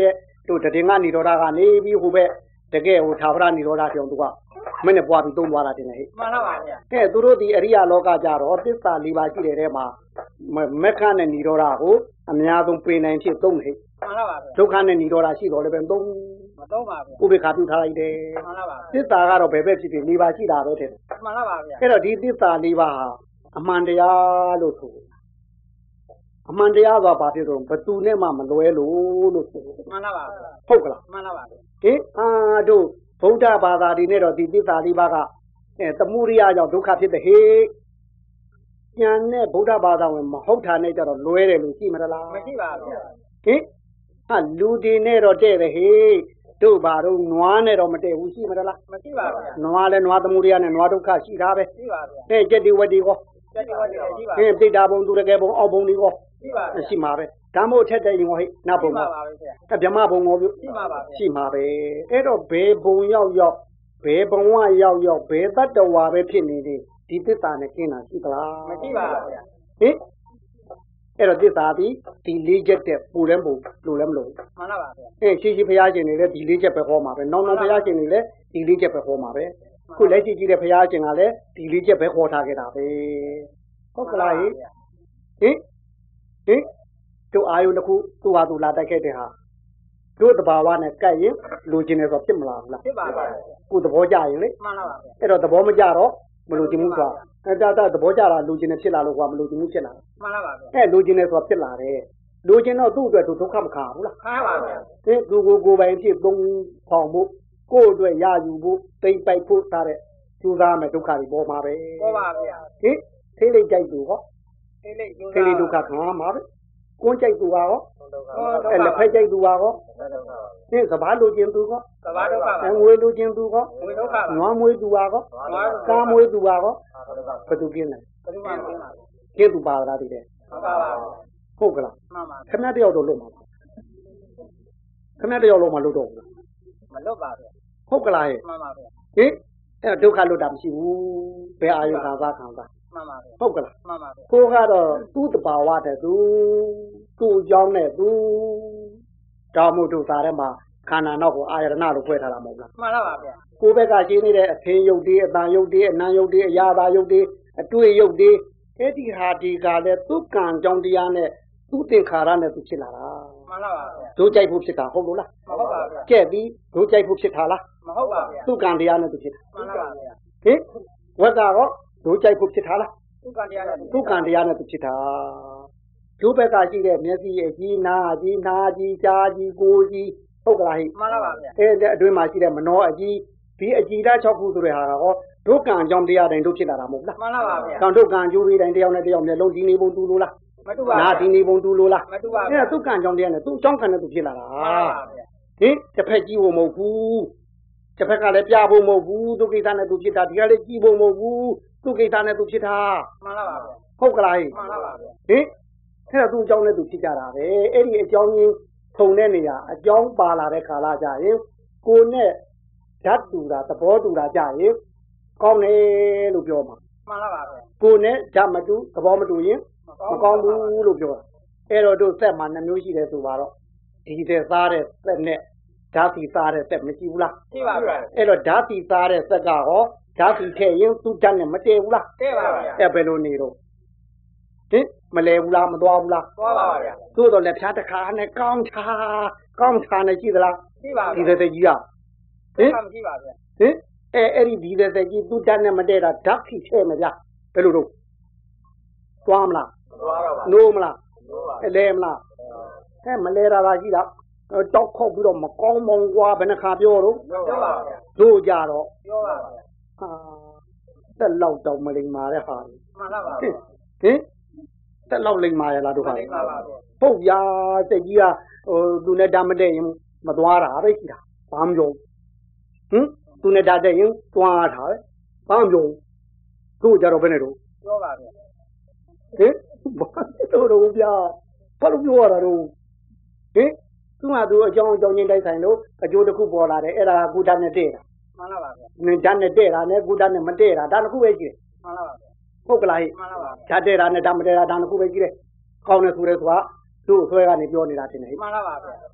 တို့တည်ငါနေတော်တာကနေပြီးဟိုဘက်တကယ်ဟိုသာဝရနေတော်တာပြောင်းသူကမင်းနဲ့ပွားပြီးသုံးသွားတာတင်လေဟဲ့မှန်လားပါဗျာကဲသူတို့ဒီအရိယာလောကကြတော့သစ္စာ၄ပါးရှိတဲ့ထဲမှာမက္ခနဲ့နေတော်တာကိုအများဆုံးပြင်နိုင်ဖြစ်သုံးဟဲ့မှန်လားပါဗျာဒုက္ခနဲ့နေတော်တာရှိတော်လည်းပဲသုံးမသုံးပါဗျာဥပေက္ခပြုထားလိုက်တယ်မှန်လားပါသစ္စာကတော့ဘယ်ဘက်ဖြစ်ဖြစ်၄ပါးရှိတာပဲတဲ့မှန်လားပါဗျာအဲ့တော့ဒီသစ္စာ၄ပါးဟာအမှန်တရားလို့ဆိုအမှန်တရားဆိုတာဘာဖြစ်လို့ဘသူနဲ့မှမလွဲလို့လို့ဆိုမှန်လားပါဗျာဟုတ်ကလားမှန်လားပါဗျာဟင်အာတို့ဗုဒ္ဓဘာသာဒီနဲ့တော့ဒီသစ္စာ၄ပါးကအဲသမှုရိယကြောင့်ဒုက္ခဖြစ်တဲ့ဟေ့ဉာဏ်နဲ့ဗုဒ္ဓဘာသာဝင်မဟုတ်တာနဲ့ကြတော့လွဲတယ်လို့ရှိမလားမရှိပါဗျာဟင်ဟာလူဒီနဲ့တော့တဲ့တယ်ဟေ့တို့ဘာတို့နွားနဲ့တော့မတဲ့ဘူးရှိမလားမရှိပါဗျာနွားလဲနွားသမှုရိယနဲ့နွားဒုက္ခရှိတာပဲရှိပါဗျာအဲကြက်ဒီဝက်ဒီကောတက်ကြွတယ်ရှိပါဟင်ပိတ္တာဘုံသူတကယ်ဘုံအောက်ဘုံဒီကောရှိပါဗျာရှိမှာပဲဒါမို့ထက်တဲ့ရင်ဟေ့နတ်ဘုံရှိပါကောပါဗျာအဲဗြဟ္မဘုံကောပြုရှိပါပါဗျာရှိမှာပဲအဲ့တော့ဘယ်ဘုံရောက်ရောက်ဘယ်ဘဝရောက်ရောက်ဘယ်တတ္တဝါပဲဖြစ်နေတယ်ဒီသစ္စာနဲ့ကျင်းတာရှိသလားမရှိပါဗျာဟင်အဲ့တော့သစ္စာဒီဒီလေးချက်တဲ့ပူလဲမပူလို့လဲမလို့မှန်လားပါဗျာအဲရှိရှိဘုရားရှင်တွေလည်းဒီလေးချက်ပဲဟောမှာပဲနောင်နောင်ဘုရားရှင်တွေလည်းဒီလေးချက်ပဲဟောမှာပဲခုလက်ရှိကြည့်တဲ့ဘုရားရှင်ကလည်းဒီလေးချက်ပဲဟောထားခဲ့တာပဲဟုတ်ကလားဟင်ဟင်ဟင်တို့အာယုတစ်ခုသူ့ဟာသူလာတိုက်ခဲ့တဲ့ဟာတို့တဘာဝနဲ့ကြိုက်ရင်လူချင်းတယ်ဆိုဖြစ်မလားဘူးလားဖြစ်ပါပါဗျာကိုယ်သဘောကျရင်လေမှန်လားပါဗျာအဲ့တော့သဘောမကျတော့မလူချင်းဘူးဆိုတာအဲတာတာသဘောကျတာလူချင်းတယ်ဖြစ်လာလို့ကွာမလူချင်းဘူးဖြစ်လာမှန်လားပါဗျာအဲလူချင်းတယ်ဆိုတာဖြစ်လာတယ်လူချင်းတော့သူ့အတွက်သူဒုက္ခမခံဘူးလားခံရပါဗျာဟင်သူကိုကိုယ်ပိုင်ဖြစ်သုံးဆောင်ဖို့ကိုယ့်အတွက်ရယူဖို့တိမ်ပိုက်ဖို့စားတဲ့ကျူးစားမယ်ဒုက္ခတွေပေါ်မှာပဲပေါ်ပါဗျာဟင်ထိတ်လိုက်ကြိုက်သူဟောအိလိတ်ကျိုးထိတ်လိုက်ဒုက္ခခံရမှာပဲကွန်းကြိုက်သူကဟောဟောဒုက္ခအဲလက်ဖက်ကြိုက်သူကဟောဟင်စဘာလူချင်းသူဟောသဘာဒုက္ခပါအဲငွေလူချင်းသူဟောဝိဒုက္ခပါနွားမွေးသူကဟောနွားကားမွေးသူကဟောဘယ်သူกินလဲဘယ်သူမှမသိပါဘူးกินသူပါလားတည်တယ်မှန်ပါပါဟုတ်ကလားမှန်ပါခမတယောက်တော့လွတ်မှာခမတယောက်လုံးမလွတ်တော့ဘူးမလွတ်ပါဗျာဟုတ်ကလားဟဲ့မှန်ပါဗျာဟင်အဲဒုက္ခလွတ်တာမရှိဘူးဘယ်အာယုခံစားခံစားမှန်ပါဗျာဟုတ်ကလားမှန်ပါဗျာကိုကတော့သူ့တဘာဝတဲ့သူသူ့အကြောင်းနဲ့သူတောင်းမှုတို့စားထဲမှာခန္ဓာနောက်ကိုအာရဏလို့ဖွဲ့ထားတာမဟုတ်လားမှန်လားပါဗျာကိုယ်ဘက်ကရှင်းနေတဲ့အသင်ယုတ်တွေအတန်ယုတ်တွေအနံယုတ်တွေအရာသာယုတ်တွေအတွေ့ယုတ်တွေအဲ့ဒီဟာဒီကလည်းသူ့ကံကြောင့်တရားနဲ့သူ့သင်္ခါရနဲ့သူဖြစ်လာတာမှန်လားပါဗျာတို့ကြိုက်ဖို့ဖြစ်တာဟုတ်လို့လားမဟုတ်ပါဗျာကြက်ပြီးတို့ကြိုက်ဖို့ဖြစ်တာလားမဟုတ်ပါဗျာသူ့ကံတရားနဲ့သူဖြစ်တာမှန်လားပါဗျာဟင်ဝက်ကတော့တို့ကြိုက်ဖို့ဖြစ်တာလားသူကတရားနဲ့သူ့ကံတရားနဲ့သူဖြစ်တာတို့ဘက်ကရှိတဲ့မျက်စိအကြီးနာအကြီးနာအကြီးကြားကြီးကိုယ်ကြီးဟုတ်ကလားဟိမှန်လားပါဗျာအဲ့ဒီအတွင်းမှာရှိတဲ့မနောအကြီးဒီအကြီးဓာတ်၆ခုဆိုတဲ့ဟာကဟောဒုက္ကံအကြောင်းတရားတိုင်းတို့ဖြစ်လာတာမဟုတ်လားမှန်လားပါဗျာကံဒုက္ကံကျိုးပြီးတိုင်းတရားနဲ့တရားမျက်လုံးဒီနေပုံတူလို့လားမတူပါနာဒီနေပုံတူလို့လားမတူပါအဲ့ဗျာဒါဒုက္ကံအကြောင်းတရားနဲ့သူ့အကြောင်းကံနဲ့သူဖြစ်လာတာမှန်လားပါဗျာဟင်တစ်ဖက်ကြည့်ဖို့မဟုတ်ဘူးတစ်ဖက်ကလည်းပြဖို့မဟုတ်ဘူးသူကိစ္စနဲ့သူဖြစ်တာဒီကလည်းကြည့်ဖို့မဟုတ်ဘူးသူကိစ္စနဲ့သူဖြစ်တာမှန်လားပါဗျာဟုတ်ကလားဟိမှန်လားပါဗျာဟင်အဲ့ဒါသူ့အကြောင်းနဲ့သူဖြစ်ကြတာပဲအဲ့ဒီအကြောင်းရင်းထုံတဲ့နေရာအကြောင်းပါလာတဲ့ခါလာကြရင်ကိုနဲ့ဓာတ်တူတာသဘောတူတာကြရင်ကောင်းတယ်လို့ပြောမှာမှန်လားပါဗျာကိုနဲ့ဓာတ်မတူသဘောမတူရင်မကောင်းဘူးလို့ပြောတာအဲ့တော့တို့သက်မှာနှမျိုးရှိတယ်ဆိုပါတော့ဒီသက်သားတဲ့သက်နဲ့ဓာတ်စီသားတဲ့သက်မရှိဘူးလားရှိပါဗျာအဲ့တော့ဓာတ်စီသားတဲ့သက်ကဟောဓာတ်စီထည့်ရင်သူ့ဓာတ်နဲ့မတည့်ဘူးလားတဲ့ပါဗျာအဲ့ဘယ်လိုနေတော့ဟင်မလဲဘူးလားမသွားဘူးလားသွားပါဗျာသို့တော်လည်းဖျားတစ်ခါနဲ့ကောင်းချာကောင်းချာနဲ့ရှိသလားရှိပါဒီဗျာသက်သက်ကြီးကဟင်မရှိပါဗျာဟင်အဲအဲ့ဒီဒီသက်သက်ကြီးသူ့ဓာတ်နဲ့မတည့်တာဓာတ်စီထည့်မလားဘယ်လိုတော့သွားမလားသွားတော့ပါနိုးမလားလို့ပါအလဲမလားအဲမလဲတာလားရှိတာတောက်ခေါက်ပြီးတော့မကောင်းမောင်ကွာဘယ်နှခါပြောတော့ပြောပါဗျာတို့ကြတော့ပြောပါဗျာဟာတက်လောက်တောင်မလိမ္မာတဲ့ဟာမှန်လားပါဟဗျာင်ဟင်တက်လောက်လိမ္မာရလားတို့မှဟာန်ပါပါဗျာပုတ်ပြာတက်ကြီးကဟိုသူနဲ့ဓာတ်မတည့်ရင်မသွားတာပဲရှိတာဘာမပြောဟင်သူနဲ့ဓာတ်တည့်ရင်သွားတာပဲဘာမပြောတို့ကြတော့ဘယ်နဲ့တော့ပြောပါဗျာဟင်ဘာလို့တော့ဗျာဘာလို့ပြောရတာတော့ဟင်သူ့ဟာသူအကြောင်းအကြောင်းချင်းတိုက်ဆိုင်လို့အကျိုးတစ်ခုပေါ်လာတယ်အဲ့ဒါကကုဓာတ်နဲ့တည့်တာမှန်လားပါဗျာနင်ဓာတ်နဲ့တည့်တာနဲ့ကုဓာတ်နဲ့မတည့်တာဒါတစ်ခုပဲရှိတယ်မှန်လားပါဗျာဟုတ်ကလားဟိမှန်လားပါဓာတ်တည့်တာနဲ့ဓာတ်မတည့်တာဒါတစ်ခုပဲရှိတယ်ကောင်းတယ်ဆိုတဲ့သူကသူ့အဆွဲကနေပြောနေတာတင်တယ်ဟိမှန်လားပါဗျာ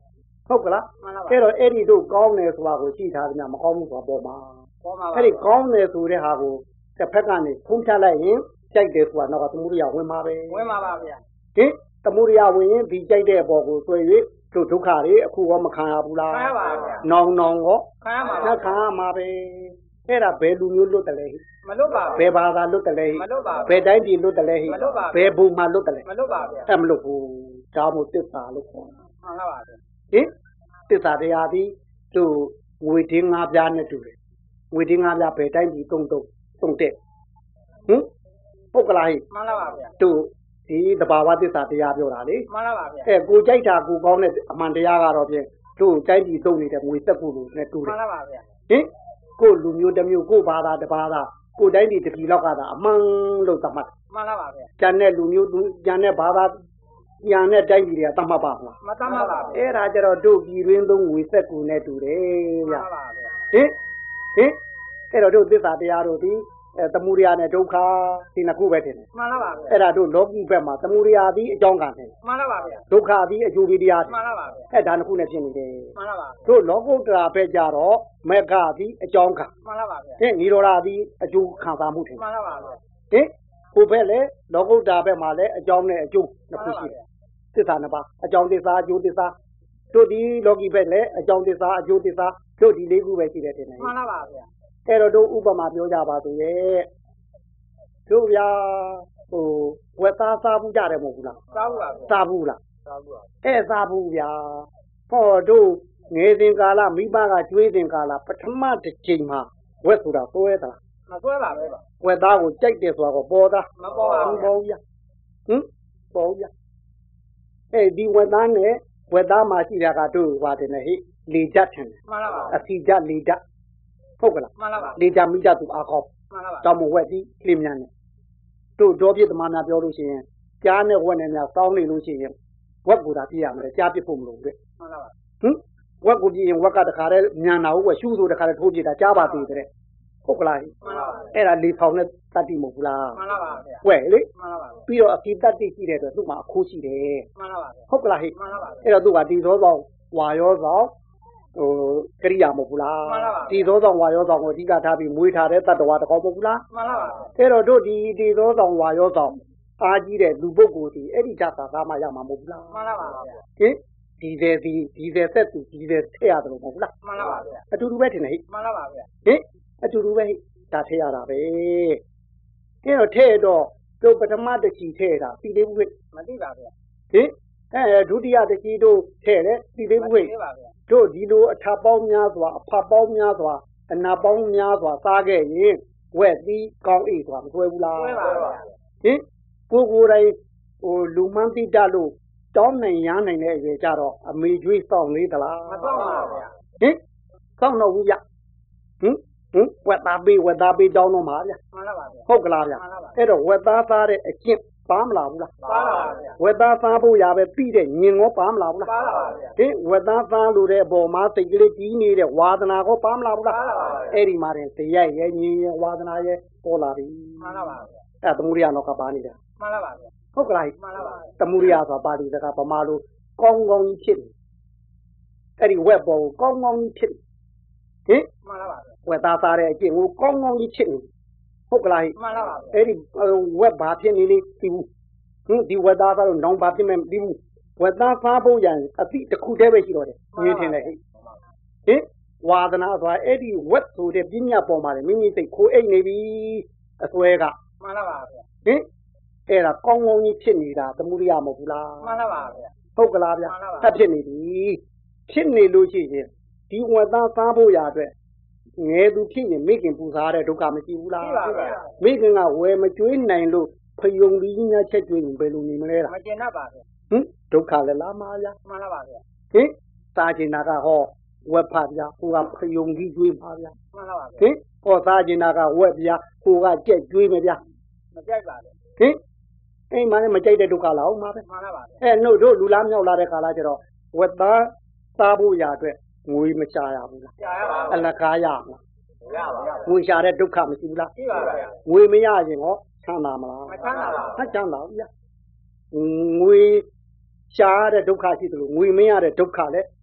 ဟုတ်ကလားအဲ့တော့အဲ့ဒီတို့ကောင်းတယ်ဆိုတာကိုရှိထားတယ်များမကောင်းဘူးဆိုတာပေါ်မှာအဲ့ဒီကောင်းတယ်ဆိုတဲ့ဟာကိုတစ်ဖက်ကနေဖုံးချလိုက်ရင်ကြိုက်တယ်ဆိုတာတော့သမုဒိယဝင်ပါပဲဝင်ပါပါဗျာဟင်သမုဒိယဝင်ရင်ဒီကြိုက်တဲ့အပေါ်ကိုဆွဲ၍တို့ဒုက္ခတွေအခုရောမခံရဘူးလားခံရပါဗျာနောင်နောင်ရောခံရပါပါခံရမှာပဲအဲ့ဒါဘယ်လူမျိုးလွတ်တယ်လဲမလွတ်ပါဘူးဘယ်ဘာသာလွတ်တယ်လဲမလွတ်ပါဘူးဘယ်တိုင်းပြည်လွတ်တယ်လဲမလွတ်ပါဘူးဘယ်ဘုံမှာလွတ်တယ်လဲမလွတ်ပါဗျာအဲ့မလွတ်ဘူးဒါမို့သစ္စာလို့ခေါ်တာမှန်ပါပါဗျာဟင်သစ္စာတရားဒီတို့ငွေတင်းငါးပြားနဲ့တူတယ်ငွေတင်းငါးပြားဘယ်တိုင်းပြည်တုံးတုံးတုံးတဲ့ဟင်ပုတ်ကလာဟိမှန်ပါပါဗျာတို့ဒီသဘာဝသစ္စာတရားပြောတာလေမှန်ပါပါဗျာအဲကိုကြိုက်တာကိုကောင်းတဲ့အမှန်တရားကတော့ဖြင့်တို့တိုင်းပြည်တုံးနေတဲ့ငွေသက်ကိုလို့နဲ့တူတယ်မှန်ပါပါဗျာဟင်ကိုလူမျိုးတစ်မျိုးကိုဘာသာတစ်ဘာသာကိုတိုင်းပြည်တစ်ပြည်လောက်ကသာအမှန်လို့သတ်မှတ်မှန်ပါပါဗျာကျန်တဲ့လူမျိုးကျန်တဲ့ဘာသာညာနဲ့တိုင်းပြည်တွေကသတ်မှတ်ပါမလားမသတ်မှတ်ပါဘူးအဲ့ဒါကြတော့တို့ပြည်ရင်းသုံးငွေသက်ကိုနဲ့တူတယ်ဗျာမှန်ပါပါဗျာဟင်ဟင်အဲ့တော့တို့သစ္စာတရားတို့ဒီအဲသမုဒိယနဲ့ဒုက္ခဒီနှစ်ခုပဲထင်တယ်မှန်ပါပါဗျာအဲ့ဒါတို့လောကီဘက်မှာသမုဒိယသည်အကြောင်းကံတယ်မှန်ပါပါဗျာဒုက္ခသည်အကျိုးတရားမှန်ပါပါဗျာအဲ့ဒါနှစ်ခုနဲ့ဖြစ်နေတယ်မှန်ပါပါတို့လောကုတ္တရာဘက်ကြတော့မေဃသည်အကြောင်းကံမှန်ပါပါဗျာဟင်နိရောဓသည်အကျိုးခံစားမှုထင်မှန်ပါပါဗျာဟင်ဟိုဘက်လည်းလောကုတ္တရာဘက်မှာလည်းအကြောင်းနဲ့အကျိုးနှစ်ခုရှိတယ်သစ္စာနှစ်ပါးအကြောင်းသစ္စာအကျိုးသစ္စာတို့ဒီလောကီဘက်လည်းအကြောင်းသစ္စာအကျိုးသစ္စာတို့ဒီလေးခုပဲရှိတယ်တင်တယ်မှန်ပါပါဗျာအဲ့တော့တို့ဥပမာပြောကြပါသေးရဲ့တို့ဗျာဟိုဝက်သားစားဘူးကြတယ်မဟုတ်ဘူးလားစားဘူးပါဗျာစားဘူးလားစားဘူးပါအဲ့စားဘူးဗျာဟောတို့ငယ်စဉ်ကာလမိဘကကျွေးစဉ်ကာလပထမတစ်ချိန်မှာဝက်ဆိုတာသွဲသလားမသွဲပါပဲပါဝက်သားကိုကြိုက်တယ်ဆိုတာကိုပေါ်သားမပေါ်ပါဘူးပေါ်ဗျာဟင်ပေါ်ဗျာအဲ့ဒီဝက်သားနဲ့ဝက်သားမှာရှိတာကတို့ပါတယ်နဲ့ဟိလေကြတ်ထင်တယ်မှန်ပါပါအစီကြလေကြတ်ဟုတ်ကလားမှန်ပါပါလေကြမိကြသူအားကောင်းမှန်ပါပါတောင်မဝက်ကြီးလင်းမြန်တယ်တို့တော်ပြစ်သမားများပြောလို့ရှိရင်ကြားနဲ့ဝက်နဲ့များစောင်းနေလို့ရှိရင်ဝက်ကိုသာပြရမယ်ကြားပြစ်ဖို့မလိုဘူးတဲ့မှန်ပါပါဟင်ဝက်ကိုပြရင်ဝက်ကတခါတည်းမြန်တာဟုတ်ဝက်ရှူးဆိုတခါတည်းထိုးပြတာကြားပါသေးတဲ့ဟုတ်ကလားမှန်ပါပါအဲ့ဒါလေဖောင်နဲ့တတ်တိမဟုတ်ဘူးလားမှန်ပါပါဗျာဝက်လေမှန်ပါပါပြီးတော့အကိတတ်တိရှိတဲ့အတွက်သူ့မှာအခိုးရှိတယ်မှန်ပါပါဟုတ်ကလားဟိမှန်ပါပါအဲ့တော့သူကဒီသောဆောင်ဝါရောဆောင်ဟိုကရိယာမဟုတ်ဘူးလားဒီသောဆောင်ဝါရောဆောင်ကိုအဓိကထားပြီးမွေးထားတဲ့တတ္တဝါတစ်ခေါက်မဟုတ်ဘူးလားမှန်ပါပါအဲ့တော့တို့ဒီဒီသောဆောင်ဝါရောဆောင်အားကြီးတဲ့လူပုဂ္ဂိုလ်ဒီအဲ့ဒီဓာတ်သာသားမှရမှာမဟုတ်ဘူးလားမှန်ပါပါဗျာဟင်ဒီတဲ့ဒီဒီတဲ့သက်သူဒီတဲ့ထည့်ရတယ်မဟုတ်ဘူးလားမှန်ပါပါဗျာအတူတူပဲထင်တယ်ဟိမှန်ပါပါဗျာဟင်အတူတူပဲဒါထည့်ရတာပဲအဲ့တော့ထည့်တော့တို့ပထမတစ်ချီထည့်တာပြီးသေးဘူးဟိမသိပါဗျာဟင်အဲဒုတိယတစ်ချီတို့ထည့်တယ်ပြီးသေးဘူးဟိတို့ဒီလိုအထာပေါင်းများစွာအဖပေါင်းများစွာအနာပေါင်းများစွာစားခဲ့ရင်ဝက်သီးကောင်းအိတ်စွာမဆွဲဘူးလားဆွဲပါဗျာဟင်ကိုကိုယ်တိုင်ဟိုလူမှန်းတိတလို့တောင်းနိုင်ရနိုင်တဲ့အရွယ်ကြတော့အမေကျွေးစောင့်လေးသလားမစောင့်ပါဗျာဟင်စောင့်တော့ဘူးဗျဟင်ဟင်ဝက်သားပေးဝက်သားပေးတောင်းတော့မှာဗျမှန်ပါပါဗျာဟုတ်ကလားဗျအဲ့တော့ဝက်သားသားတဲ့အကျင့်ပါမလားဘူးလားပါပါဗျာဝက်သားသားဖို့ရပဲပြီးတဲ့ညင်ရောပါမလားဘူးလားပါပါဗျာဟင်ဝက်သားသားလို့တဲ့အပေါ်မှာစိတ်ကလေးကြီးနေတဲ့ဝါသနာကိုပါမလားဘူးလားပါပါအဲ့ဒီမှာတဲ့တရားရဲ့ညင်ရဲ့ဝါသနာရဲ့ပေါ်လာပြီမှန်ပါပါဗျာအဲ့သမုဒိယတော့ကပါနေတာမှန်ပါပါဗျာဟုတ်ကလားမှန်ပါပါသမုဒိယဆိုတာပါဠိစကားဗမာလိုကောင်းကောင်းကြီးဖြစ်နေအဲ့ဒီဝက်ပေါ်ကိုကောင်းကောင်းကြီးဖြစ်ဟင်မှန်ပါပါဝက်သားသားတဲ့အကျင့်ကိုကောင်းကောင်းကြီးဖြစ်နေဟုတ်ကလားမှန်ပါပါအဲ့ဒီဝက်ဘာဖြစ်နေလဲဒီဘူးဟင်ဒီဝက်သားသားလို့နောင်ဘာဖြစ်မဲ့ဒီဘူးဝက်သားသားဖို့ရန်အတိတစ်ခုတည်းပဲရှိတော့တယ်မြင်ထင်တယ်ဟဲ့ဟင်ဝါဒနာဆိုတာအဲ့ဒီဝက်ဆိုတဲ့ပညာပေါ်မှာမိမိစိတ်ခိုးအိတ်နေပြီအစွဲကမှန်ပါပါဗျာဟင်အဲ့ဒါကောင်းကောင်းကြီးဖြစ်နေတာသမုဒိယမဟုတ်ဘူးလားမှန်ပါပါဗျာဟုတ်ကလားဗျာဖတ်ဖြစ်နေပြီဖြစ်နေလို့ရှိရင်ဒီဝက်သားသားဖို့ရအတွက်ငယ်သူဖြစ်ရင်မိခင်ပူစားတဲ့ဒုက္ခမရှိဘူးလားရှိပါဗျာမိခင်ကဝယ်မကျွေးနိုင်လို့ဖယုံပြီးများချက်ကျွေးရင်ဘယ်လိုနေမလဲလားမကျင်တတ်ပါဗျာဟင်ဒုက္ခလည်းလားမှာဗျာမှန်ပါပါဗျာဟင်စားကျင်တာကဟောဝက်ဖတ်ဗျာဟိုကဖယုံပြီးကျွေးပါဗျာမှန်ပါပါဟင်ဟောစားကျင်တာကဝက်ဗျာဟိုကကြက်ကျွေးမယ်ဗျာမကြိုက်ပါဘူးဟင်အိမ်မှာလည်းမကြိုက်တဲ့ဒုက္ခလားဟုတ်မှာပဲမှန်ပါပါအဲနှုတ်တို့လူလားမြောက်လာတဲ့ခါလာကျတော့ဝက်သားစားဖို့ရအတွက်ငွေမချရဘူးလားချရပါဘူးအလကားရမလားရပါဘူးငွေရှာတဲ့ဒုက္ခမရှိဘူးလားရှိပါဗျာငွေမရရင်ဟောချမ်းသာမလားမချမ်းသာပါဘူးချမ်းသာဘူးဗျာငွေရှာတဲ့ဒုက္ခရှိတယ်လို့ငွေမရတဲ့ဒုက္ခလည်း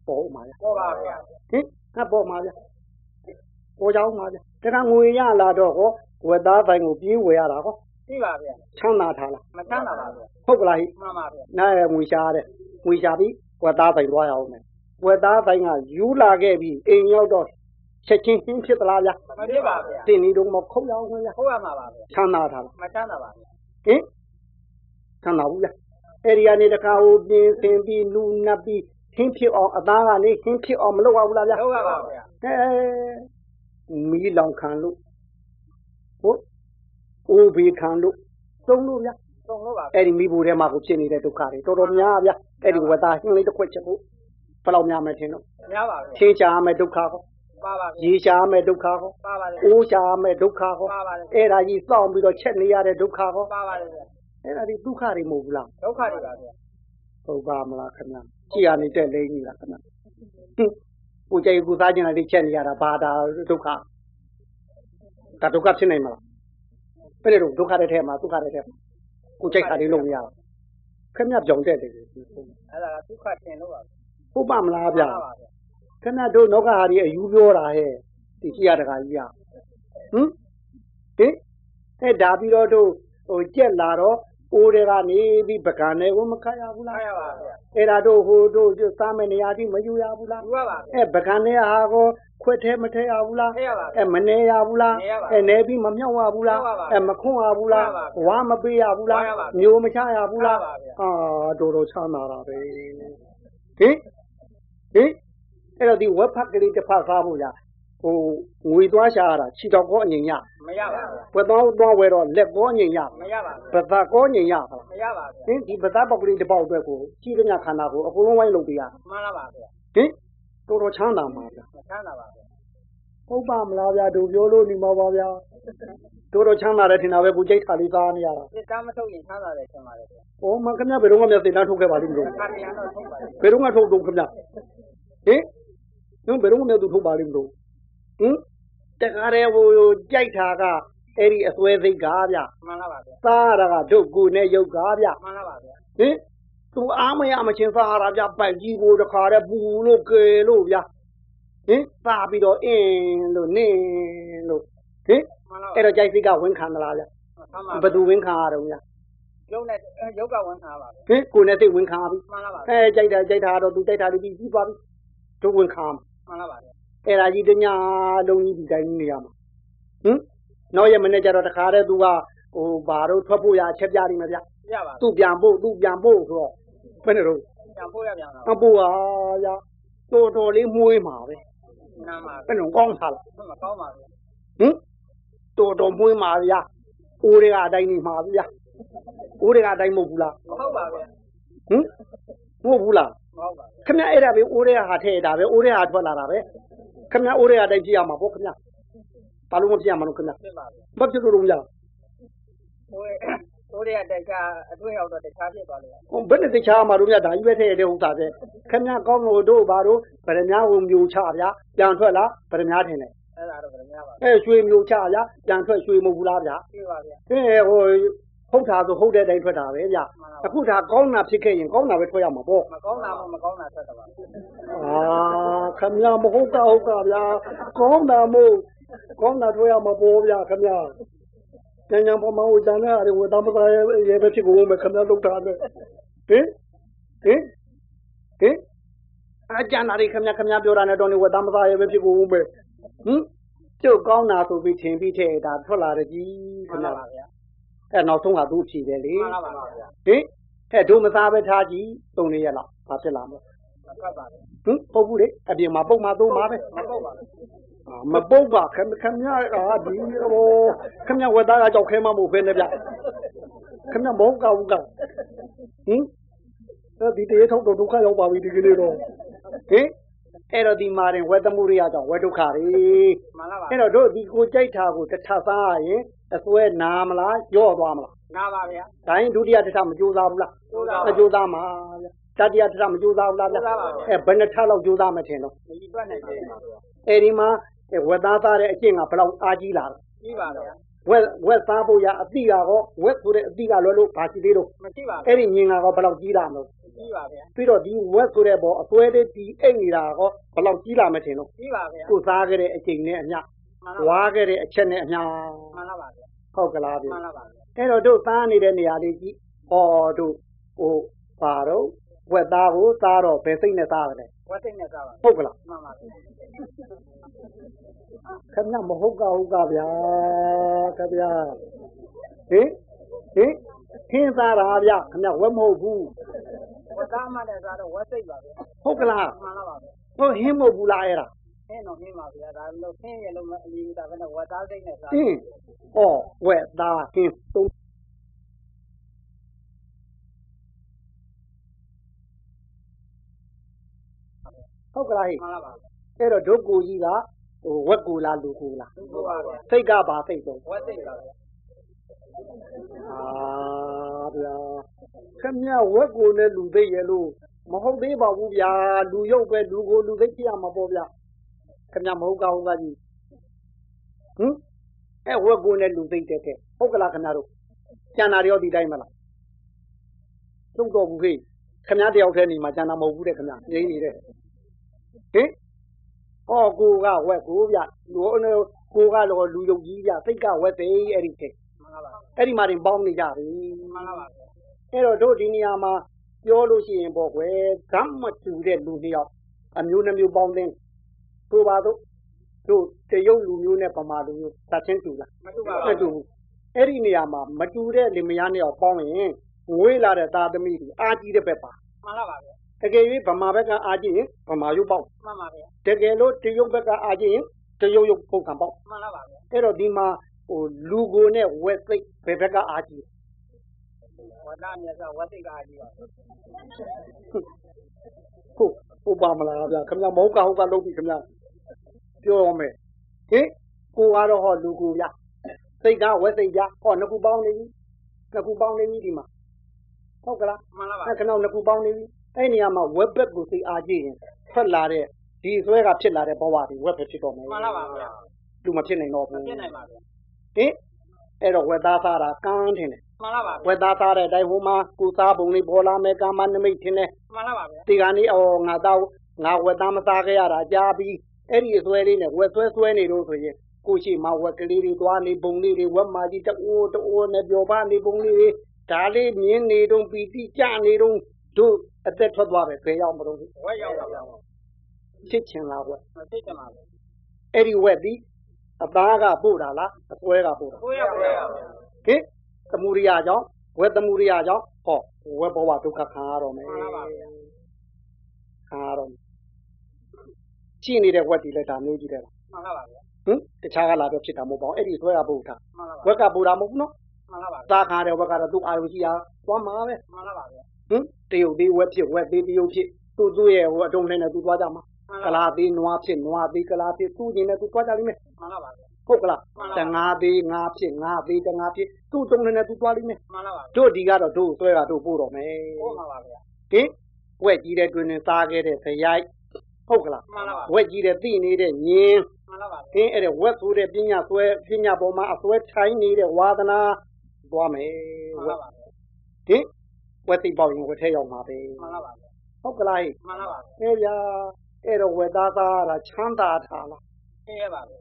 ပေါ်မှာဗျာပေါ်ပါဗျာဟင်ငါပေါ်မှာဗျာပေါ်ကြောင်းမှာဗျာတခါငွေရလာတော့ဟောဝက်သားတိုင်းကိုပြေးဝယ်ရတာဟောသိပါဗျာချမ်းသာထားလားမချမ်းသာပါဗျာဟုတ်ကလားဟိမှန်ပါဗျာနားရငွေရှာတယ်ငွေရှာပြီးဝက်သားတိုင်းသွားရအောင်မယ်ဝက်သားတိုင်းကယူလာခဲ့ပြီးအိမ်ရောက်တော့ချက်ချင်းချင်းဖြစ်သလားဗျာမဖြစ်ပါဗျာတင်နေတော့မခုတ်ရအောင်ဗျာဟုတ်ရမှာပါဗျာချမ်းသာထားလားမချမ်းသာပါဗျာဟင်ချမ်းသာဘူးဗျာအဲ့ဒီကနေတခါဟိုပြင်းဆင်ပြီးလူနပ်ပြီးခင်းဖြစ်အောင်အသားကနေခင်းဖြစ်အောင်မလုပ်ရဘူးလားဗျာဟုတ်ရပါဗျာအဲမီးလောင်ခံလို့ဟုတ်အိုးဘေးခံလို့သုံးလို့ဗျာသုံးလို့ပါဗျာအဲ့ဒီမိဖို့ထဲမှာကိုဖြစ်နေတဲ့ဒုက္ခတွေတော်တော်များဗျာအဲ့ဒီဝက်သားဟင်းလေးတစ်ခွက်ချက်ဖို့ဘယ်လောက်များမယ်ထင်တော့များပါဗျာချင်းချာမယ်ဒုက္ခဟောပါပါဗျာရေရှာမယ်ဒုက္ခဟောပါပါဗျာအိုးရှာမယ်ဒုက္ခဟောပါပါဗျာအဲ့ဒါကြီးစောင့်ပြီးတော့ချက်နေရတဲ့ဒုက္ခဟောပါပါဗျာအဲ့ဒါဒီဒုက္ခတွေမဟုတ်ဘူးလားဒုက္ခတွေပါဗျာဟုတ်ပါမလားခင်ဗျာကြည်ရနေတဲ့လိမ့်ကြီးလားခင်ဗျာကိုကြိုက်ကိုစားကျင်တာတွေချက်နေရတာဘာသာဒုက္ခဒါဒုက္ခဖြစ်နိုင်မလားဘယ်လိုဒုက္ခတဲ့ထဲမှာဒုက္ခတဲ့ထဲမှာကိုကြိုက်တာတွေလုပ်နေရတာခင်ဗျာပြောင်းတဲ့တယ်အဲ့ဒါကဒုက္ခတင်လို့ပါဗျာဟုတ်ပါမလားဗျာပါပါဗျာခင်ဗျာတို့နောက်ကဟာဒီအယူပြောတာဟဲ့ဒီကြည်ရတကာကြီးရဟမ်ဟင်အဲ့ဒါပြီးတော့တို့ဟိုကြက်လာတော့အိုးတွေကနေပြီးပကံတွေကိုမခတ်ရဘူးလားအားရပါဗျာအဲ့ဒါတို့ဟိုတို့စားမယ့်နေရာတိမယူရဘူးလားယူရပါဗျာအဲ့ပကံနဲ့ဟာကိုခွက်ထဲမထဲရဘူးလားထဲရပါဗျာအဲ့မနေရဘူးလားနေရပါအဲ့နေပြီးမမြောက်ရဘူးလားမြောက်ပါဗျာအဲ့မခွန်းရဘူးလားခွန်းရပါဗျာဝါမပေးရဘူးလားခွန်းရပါဗျာမျိုးမချရဘူးလားခွန်းရပါဗျာအာတော်တော်ချမ်းသာတာပဲဟင်ဟင်အဲ့တော့ဒီဝက်ဖက်ကလေးတစ်ဖက်စားဖို့လားဟိုငွေသွားရှာရတာခြေတော်ကောအငိမ်ရမရပါဗျာဝက်သွားသွားဝဲတော့လက်ကောအငိမ်ရမရပါပသာကောအငိမ်ရပါလားမရပါဗျာဟင်ဒီပသာပေါက်ကလေးတစ်ပေါက်အတွက်ကိုကြီးကမြခန္ဓာကိုအကုန်လုံးဝိုင်းလုပ်ပေးရမှန်လားပါဗျာဟင်တော်တော်ချမ်းသာမှာဗျာမချမ်းသာပါဗျာဟုတ်ပါမလားဗျာတို့ပြောလို့နေမှာပါဗျာတော်တော်ချမ်းသာတယ်ထင်တာပဲကိုကြိုက်တာလေးစားနေရတာစစ်သားမထုတ်ရင်ချမ်းသာတယ်ထင်ပါတယ်ဗျာ။အော်မခင်ဗျာဘယ်တော့မှမသိတန်းထုတ်ခဲ့ပါလိမ့်မလို့ခါတရားတော့ထုတ်ပါဗျာ။ဘယ်တော့မှထုတ်တော့ခင်ဗျာ။ဟင်။ဘယ်တော့မှသူထုတ်ပါလိမ့်မလို့။ဟင်တခါတည်းဟိုကြိုက်တာကအဲ့ဒီအစွဲစိတ်ကားဗျာမှန်လားပါဗျာ။စားရတာကဒုက္ကိုနဲ့ယုတ်ကားဗျာမှန်လားပါဗျာ။ဟင်သူအားမရမချင်းစားရတာဗျာပိုက်ကြီးကိုတခါတည်းပူလို့ကေလို့ဗျာ။ဟင်စားပြီးတော့အင်းလို့နင်းလို့ဟင်မှန်လားအဲ့တော့ကြိုက်စိတ်ကဝင်ခံသလားဗျာဆမ်းပါ။ဘယ်သူဝင်ခံရတော့ဗျာရုပ်နဲ့ရုပ်ကဝန်ထားပါဗျာ။ဟင်ကိုနဲ့စိတ်ဝင်ခံရပြီမှန်လားပါ။အဲကြိုက်တာကြိုက်တာတော့သူကြိုက်တာလေးပြီးပြီးပါပြီ။တို့ဝင်ခံရမှာမှန်လားပါဗျာအဲ့ဒါကြီးတညာလုံးကြီးဒီတိုင်းနေရမှာဟင်နောက်ရမနေ့ကျတော့တခါတည်းသူကဟိုဘာတို့ထွက်ဖို့ရအချက်ပြနေမှာဗျရပါသူ့ပြန်ဖို့သူ့ပြန်ဖို့ဆိုတော့ဘယ်နဲ့တော့ပြန်ဖို့ရပြန်တော့အဖို့ဟာရတော်တော်လေးမွေးမှာပဲနားမှာဘယ်လိုကောင်းစားလားမကောင်းပါဘူးဟင်တော်တော်မွေးမှာဗျာအိုးတွေကအတိုင်းနေမှာဗျာအိုးတွေကအတိုင်းမဟုတ်ဘူးလားမဟုတ်ပါဗျာဟင်မဟုတ်ဘူးလားမဟုတ်ပါခင်ဗျအဲ့ဒါပဲအိုးတွေကဟာထဲတာပဲအိုးတွေကဟာထွက်လာတာပဲခင်ဗျအိုးတွေကအတိုင်းကြည့်ရမှာပေါ့ခင်ဗျဘာလို့မပြရမလို့ခင်ဗျဖြစ်ပါဗျာမဖြစ်လို့တော့မရဟိုဟိုတွေကတခြားအတွေ့ရောက်တော့တခြားဖြစ်သွားလို့ဟိုဘယ်နဲ့တခြားမှာတို့မြတ်ဒါကြီးပဲထဲရတဲ့ဥစ္စာပဲခင်ဗျကောင်းလို့တို့ဘာတို့ဗရမ ्या ကိုမျိုးချဗျာပြန်ထွက်လာဗရမ ्या ထင်တယ်အဲ့ဒါတော့လည်းမရပါအဲရွှေမျိုးချဗျာပြန်ထွက်ရွှေမဟုတ်ဘူးလားဗျာဘူးပါဗျာအဲဟိုဟုတ်တာဆိုဟုတ်တဲ့တိုင်းထွက်တာပဲဗျာအခုဒါကောင်းတာဖြစ်ခဲ့ရင်ကောင်းတာပဲထွက်ရမှာပေါ့မကောင်းတာမှမကောင်းတာဆက်တော့ပါအာခင်ဗျမဟုတ်တာဟုတ်တာဗျာကောင်းတာမို့ကောင်းတာထွက်ရမှာပေါ့ဗျာခင်ဗျညံညံပေါ်မှာဟိုကျန်တဲ့အားတွေဝတ်သားမသားရဲပဲဖြစ်ကုန်မယ်ခင်ဗျလောက်တာပဲဟင်ဟင်ဟင်အကျန်တာတွေခင်ဗျခင်ဗျပြောတာနဲ့တော့နေဝတ်သားမသားရဲပဲဖြစ်ကုန်မယ်ဟင်ကျုပ်ကောင်းတာဆိုပြီးထင်ပြီးထဲဒါထွက်လာတယ်ကြီးခမှန်င်ဗျလားပါဗျာအဲနောက်ဆုံးကသူ့ဖြေတယ်လေမှန်လားပါဗျာဟင်အဲတို့မသားပဲထားကြည့်သုံးလေးရက်လောက်ဘာဖြစ်လာမလဲမဖတ်ပါဘူးဟင်ပုတ်ဘူးလေအပြင်မှာပုတ်မှာသုံးမှာပဲမဟုတ်ပါဘူးအာမပုတ်ပါခင်ခင်ဗျအာဒီဟိုခင်ဗျဝတ်သားကကြောက်ခဲမမို့ဖဲနေဗျခင်ဗျမဟုတ်ကဘူးကဟင်အဲဒီတရေထုတ်တော့ဒုက္ခရောက်ပါပြီဒီကနေ့တော့ဟင်အဲ့တော့ဒီမာရင်ဝတ်သမှုရိယကြောင့်ဝတ်ဒုက္ခတွေမှန်လားပါအဲ့တော့တို့ဒီကိုကြိုက်တာကိုတစ်ထပ်စားရင်အစွဲနာမလားရော့သွားမလားနားပါဗျာဒါရင်ဒုတိယတစ်ထပ်မကြိုးစားဘူးလားကျိုးသားမကြိုးစားမှာဗျတတိယတစ်ထပ်မကြိုးစားဘူးလားဗျအဲဘယ်နှထပ်လောက်ကြိုးစားမှထင်တော့ဒီတွက်နိုင်တယ်ပါဗျာအဲ့ဒီမှာဝက်သားသားတဲ့အကျင့်ကဘယ်လောက်အားကြီးလာလဲကြီးပါဗျာဝက်ဝက်စားဖို့ရအတိကတော့ဝက်ဆိုတဲ့အတိကလွယ်လို့ဘာရှိသေးတော့မရှိပါဘူးအဲ့ဒီညင်ကတော့ဘယ်လောက်ကြီးလာမလို့ကြီးပါဗျာပြီးတော့ဒီဝက်ဆိုတဲ့ဘောအစွဲလေးဒီအိတ်နေတာကောဘယ်လောက်ကြီးလာမထင်တော့ကြီးပါဗျာကိုစားခဲ့တဲ့အချိန်နဲ့အမျှဝါခဲ့တဲ့အချက်နဲ့အမျှမှန်လားပါဗျာဟုတ်ကလားဗျမှန်လားပါဗျာအဲ့တော့တို့သားနေတဲ့နေရာလေးကြီးဟောတို့ဟိုပါတော့ဝက်သားကိုစားတော့ဘယ်စိတ်နဲ့စားရလဲဝတ်စိတ်နဲ့စားပါဟုတ်ကလားမှန်ပါဗျာခင်ဗျမဟုတ်ကဟုတ်ကဗျာခင်ဗျာဟင်ဟင်ခင်းစားတာဗျခင်ဗျဝက်မဟုတ်ဘူးဝတ်သားမှလည်းစားတော့ဝတ်စိတ်ပါဗျာဟုတ်ကလားမှန်လားပါဗျာဟိုဟင်းမဟုတ်ဘူးလားအဲ့ဒါဟင်းတော့ဟင်းပါဗျာဒါလို့ဟင်းရလို့မအလီတာပဲနဲ့ဝတ်သားစိတ်နဲ့စားဟင်းဩဝက်သားဟင်းသုံးဟုတ်ကလားဟိမှန်လားပါဗျာအဲ့တော့ဒုက္ကူကြီးကဟိုဝက်ကူလားလူကူလားဟုတ်ပါဗျာစိတ်ကပါစိတ်ဆုံးဝတ်စိတ်ပါဗျာအာဗျာခင်ဗျဝက်ကူနဲ့လူသိရဲ့လို့မဟုတ်သေးပါဘူးဗျာလူရုပ်ပဲလူကိုလူသိဖြစ်ရမှာပေါ့ဗျာခင်ဗျမဟုတ်ကဟုတ်ကကြီးဟင်အဲ့ဝက်ကူနဲ့လူသိတဲ့တဲ့ဟုတ်ကလားခင်ဗျတို့ကျန်တာရောဒီတိုင်းမလားသုံးတော်ဘူးခေခင်ဗျတယောက်တည်းနေမှာကျန်တာမဟုတ်ဘူးတဲ့ခင်ဗျငြိမ့်နေတဲ့ဟင်ဟောကိုကဝက်ကိုဗျလူကိုကတော့လူရုပ်ကြီးဗျစိတ်ကဝက်သိအဲ့ဒီတဲ့မှန်လားပါအဲ့ဒီမှာတင်ပေါင်းနေကြပြီမှန်လားပါဗျာအဲ့တော့တို့ဒီနေရာမှာပြောလို့ရှိရင်ပေါ့ကွယ်ဓမ္မတူတဲ့လူနှစ်ယောက်အမျိုးနှမျိုးပေါင်းတဲ့ဆိုပါတော့တို့တရုတ်လူမျိုးနဲ့ဗမာလူမျိုးသတ်ချင်းတူလားမတူပါမဘူးတူဘူးအဲ့ဒီနေရာမှာမတူတဲ့လင်မယားနှစ်ယောက်ပေါင်းရင်ငွေလာတဲ့သားသမီးတွေအာကြီးတဲ့ဘက်ပါမှန်လားပါဗျာတကယ်၍ဗမာဘက်ကအာကြီးရင်ဗမာရုပ်ပေါက်မှန်ပါဗျာတကယ်လို့တရုတ်ဘက်ကအာကြီးရင်တရုတ်ရုပ်ပုံကံပေါက်မှန်လားပါဗျာအဲ့တော့ဒီမှာဟိုလူကိုနဲ့ဝက်သိပ်ဘယ်ဘက်ကအာကြီးဝတ်သားမြတ်စွာဝတ်စိတ်ကကြီးပါဟုတ်ဟုတ်ပါမလားဗျာခင်ဗျမဟုတ်ကဟုတ်ကလုပ်ပြီခင်ဗျပြောရမယ်ဟင်ကိုကတော့ဟောလူကိုဗျစိတ်ကဝက်စိတ်ဗျဟောနှစ်ခုပေါင်းနေပြီနှစ်ခုပေါင်းနေပြီဒီမှာဟုတ်ကလားမှန်လားပါအဲ့ခဏနှစ်ခုပေါင်းနေပြီအဲ့နေရာမှာဝက်ဘက်ကိုစိတ်အားကြည့်ရင်ထွက်လာတဲ့ဒီဆွဲကဖြစ်လာတဲ့ဘဝတွေဝက်ပဲဖြစ်တော့မယ်မှန်လားပါဗျာလူမဖြစ်နိုင်တော့မဘူးဖြစ်နိုင်ပါဗျာဟင်အဲ့တော့ဝက်သားစားတာကန်းထင်တယ်မှန်လားပါဝက်သားစားတဲ့အတိုင်းဟိုမှာကိုစားပုံလေးပေါ်လာမယ်ကာမနမိတ်ထင်တယ်မှန်လားပါဗျာဒီကနေ့အော်ငါတော့ငါဝက်သားမစားခဲ့ရတာကြားပြီးအဲ့ဒီအစွဲလေးနဲ့ဝက်ဆွဲဆွဲနေလို့ဆိုရင်ကိုရှိမဝက်ကလေးတွေသွားနေပုံလေးတွေဝက်မာကြီးတိုးတိုးနဲ့ပြောပါနေပုံလေးတွေဒါလေးမြင်းနေတုံးပီတိကြနေတုံးတို့အသက်ထွက်သွားပဲဘယ်ရောက်မလို့ဝက်ရောက်ပါဗျာချစ်ချင်လားဝက်မဖြစ်ကြပါဘူးအဲ့ဒီဝက်ဒီအသားကပို့တာလားအစွဲကပို့တာကိုရကိုရဟင်သမုဒိယကြောင့်ဝက်သမုဒိယကြောင့်ဟောဝက်ဘဝဒုက္ခခံရတော့မယ်မှန်လားပါဗျာခံရတော့ရှိနေတဲ့ဝက်ဒီလည်းဒါမျိုးကြီးတယ်မှန်လားပါဗျာဟင်တခြားကလာတော့ဖြစ်တာမဟုတ်ပါဘူးအဲ့ဒီဆွဲကပို့တာမှန်လားပါဝက်ကပို့တာမဟုတ်ဘူးနော်မှန်လားပါသားခါတဲ့ဝက်ကတော့သူ့အာရုံရှိတာသွားမှာပဲမှန်လားပါဗျာဟင်တရုတ်သေးဝက်ဖြစ်ဝက်သေးတရုတ်ဖြစ်သူ့သူ့ရဲ့ဟိုအတုံးနဲ့သူသွားကြမှာကလာသေးနွားဖြစ်နွားသေးကလာဖြစ်သူ့ညီနဲ့သူသွားကြလိမ့်မယ်မှန်လားပါဗျာဟုတ်ကလားတငါသေးငါဖြစ်ငါသေးတငါဖြစ်သူ့တုံးနဲ့သူသွားလိမ့်မယ်မှန်လားပါတို့ဒီကတော့တို့ဆွဲကတို့ပို့တော့မယ်ဟုတ်မှာပါဗျာဟင်ဝက်ကြီးတဲ့တွင်တွင်သားခဲ့တဲ့ဇယိုက်ဟုတ်ကလားမှန်လားပါဝက်ကြီးတဲ့သိနေတဲ့ညင်းမှန်လားပါဟင်းအဲ့ဒါဝက်ဆိုတဲ့ပညာဆွဲပညာပေါ်မှာအစွဲထိုင်းနေတဲ့ဝါသနာသွားမယ်မှန်ဝက်လားပါဟင်ဝက်သိပေါက်ရင်ဝက်ထဲရောက်မှာပဲမှန်လားပါဟုတ်ကလားဟဲ့မှန်လားပါအဲ့ဗျာအဲ့တော့ဝက်သားသားတာချမ်းသာထားလားသိရပါဗျာ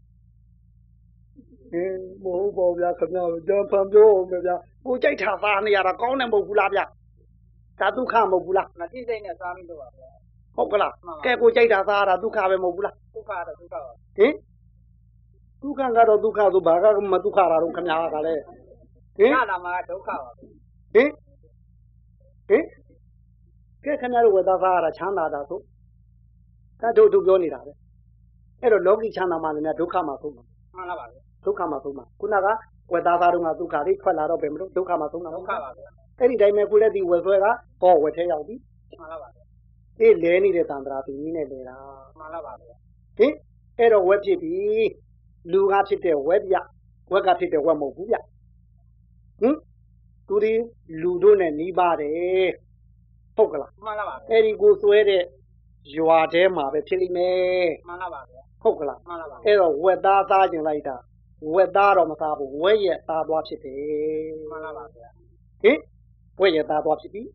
ဟင်းမဟုတ်ပါဘူးဗျာခင်ဗျားတို့ကြံဖန်ပြောအောင်ဗျာကိုကြိုက်တာသားနေရတာကောင်းတယ်မဟုတ်ဘူးလားဗျာဒါဒုက္ခမဟုတ်ဘူးလားမသိစိတ်နဲ့စားမိလို့ပါဗျာဟုတ်ကလားကဲကိုကြိုက်တာသားတာဒုက္ခပဲမဟုတ်ဘူးလားဒုက္ခတော့ဒုက္ခပါဟင်ဒုက္ခကတော့ဒုက္ခဆိုဘာကမဒုက္ခတာတော့ခင်ဗျားကလည်းဟင်ရလာမှာဒုက္ခပါဟင်ဟင်ကဲခင်ဗျားတို့ဝေသားသားရတာချမ်းသာတာဆိုဒါတို့တို့ပြောနေတာပဲအဲ့တော့လောကီချမ်းသာမှလည်းများဒုက္ခမှာဆုံးမှာမှန်လားပါဗျာဒုက္ခမှာဆုံးမှာခုနကဝေသားသားတို့ကဒုက္ခလေးထွက်လာတော့ဘယ်မလို့ဒုက္ခမှာဆုံးတာဒုက္ခပါဗျာအဲ့ဒီတိုင်းပဲခုလည်းဒီဝေဆွဲကဟောဝေထဲရောက်ပြီမှန်လားပါဗျာအေးလဲနေတဲ့တန်ត្រာပင်ကြီးနဲ့လဲတာမှန်လားပါဗျာဟင်အဲ့တော့ဝက်ဖြစ်ပြီလူကဖြစ်တဲ့ဝက်ပြဝက်ကဖြစ်တဲ့ဝက်မဟုတ်ဘူးဗျဟင်သူဒီလူတို့နဲ့နီးပါတယ်ဟုတ်ကလားမှန်လားပါဗျာအဲ့ဒီကိုဆွဲတဲ့ရွာထဲမှာပဲဖြစ်လိမ့်မယ်မှန်လားပါဗျာဟုတ်ကလားမှန်လားပါအဲ့တော့ဝက်သားသားကျင်လိုက်တာဝက်သားတော့မသားဘူးဝက်ရဲ့သားသွားဖြစ်တယ်မှန်လားပါဗျာဟင်ဝက်ရဲ့သားသွားဖြစ်ပြီ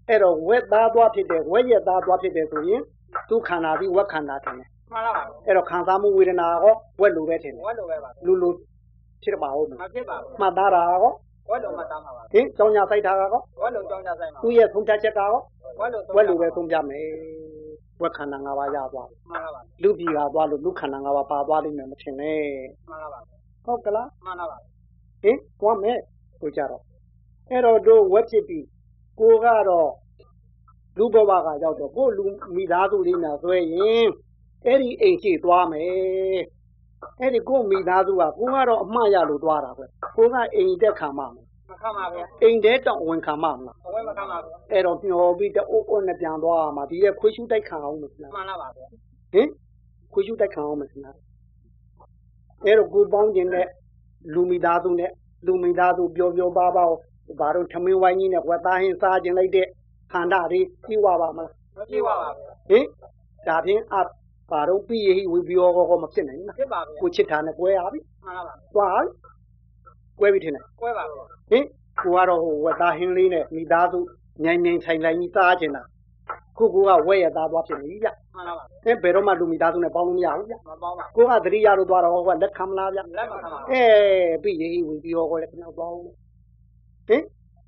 အဲ့တော့ဝက်သားသွားဖြစ်တယ်ဝက်ရက်သားသွားဖြစ်တယ်ဆိုရင်သူခန္ဓာပြီးဝက်ခန္ဓာထင်တယ်မှန်လားပါအဲ့တော့ခံစားမှုဝေဒနာကောဝက်လိုပဲထင်တယ်ဝက်လိုပဲပါလူလူဖြစ်ပါဦးမဖြစ်ပါဘူးမှတ်သားတာကောဝက်လိုမှတ်သားမှာပါဟင်ကြောင်းညာစိုက်တာကောဝက်လိုကြောင်းညာစိုက်မှာသူ့ရဲ့သုံးဖြတ်ချက်ကောဝက်လိုဝက်လိုပဲသုံးပြမယ်ဝက်ခန္ဓာ၅ပါးရသွားမှန်လားပါလူပြည်ကသွားလို့လူခန္ဓာ၅ပါးပါသွားလိမ့်မယ်မထင်နဲ့မှန်လားပါဟုတ်ကလားမှန်လားပါဟင်သွားမယ်ကိုကြတော့အဲ့တော့တို့ဝက်ဖြစ်ပြီးကိုကတော့လူဘဝကရောက်တော့ကိုလူမိသားစုလေးများဆွဲရင်အဲ့ဒီအိမ်ရှိသွားမယ်အဲ့ဒီကိုမိသားစုကကိုကတော့အမှားရလို့သွားတာပဲကိုကအိမ်တက်ခံမှာမခံပါဗျာအိမ်တဲတောင်ဝင်ခံမှာမလားဝင်မခံပါဘူးအဲ့တော့မျောပြီးတအိုးအိုးနဲ့ပြန်သွားမှာဒီရဲ့ခွေးရှူတိုက်ခံအောင်လို့မှန်လားပါဗျာဟင်ခွေးရှူတိုက်ခံအောင်မလားအဲ့တော့ကိုပေါင်းခြင်းနဲ့လူမိသားစုနဲ့လူမိသားစုပျော်ပျော်ပါပါဘာလို့ထမင်းဝိုင်းကြီးနဲ့ဝက်သားဟင်းစားခြင်းလိုက်တဲ့ခန္ဓာလေးပြီးွားပါမလားမပြီးွားပါဘူးဟင်ဒါဖြင့်အဘာတော့ပြီးရဝီပြောကောမဖြစ်နိုင်ဘူးလားဖြစ်ပါဗျာကိုချစ်တာနဲ့ကွဲရပြီမှန်လားပါသွားကွဲပြီထင်တယ်ကွဲပါဗျာဟင်ကိုကတော့ဟိုဝက်သားဟင်းလေးနဲ့မိသားစုညင်ညင်ဆိုင်ဆိုင်ကြီးစားခြင်းတာခုကဝက်ရသားသွားဖြစ်နေပြီဗျမှန်လားပါအဲဘယ်တော့မှလူမိသားစုနဲ့ပေါင်းလို့မရဘူးဗျမပေါင်းပါကိုကသတိရလို့သွားတော့ဟိုကလက်ခံမလားဗျလက်မခံပါအဲပြီးရဝီပြောကောလည်းခဏပေါင်းဟင်ဟင်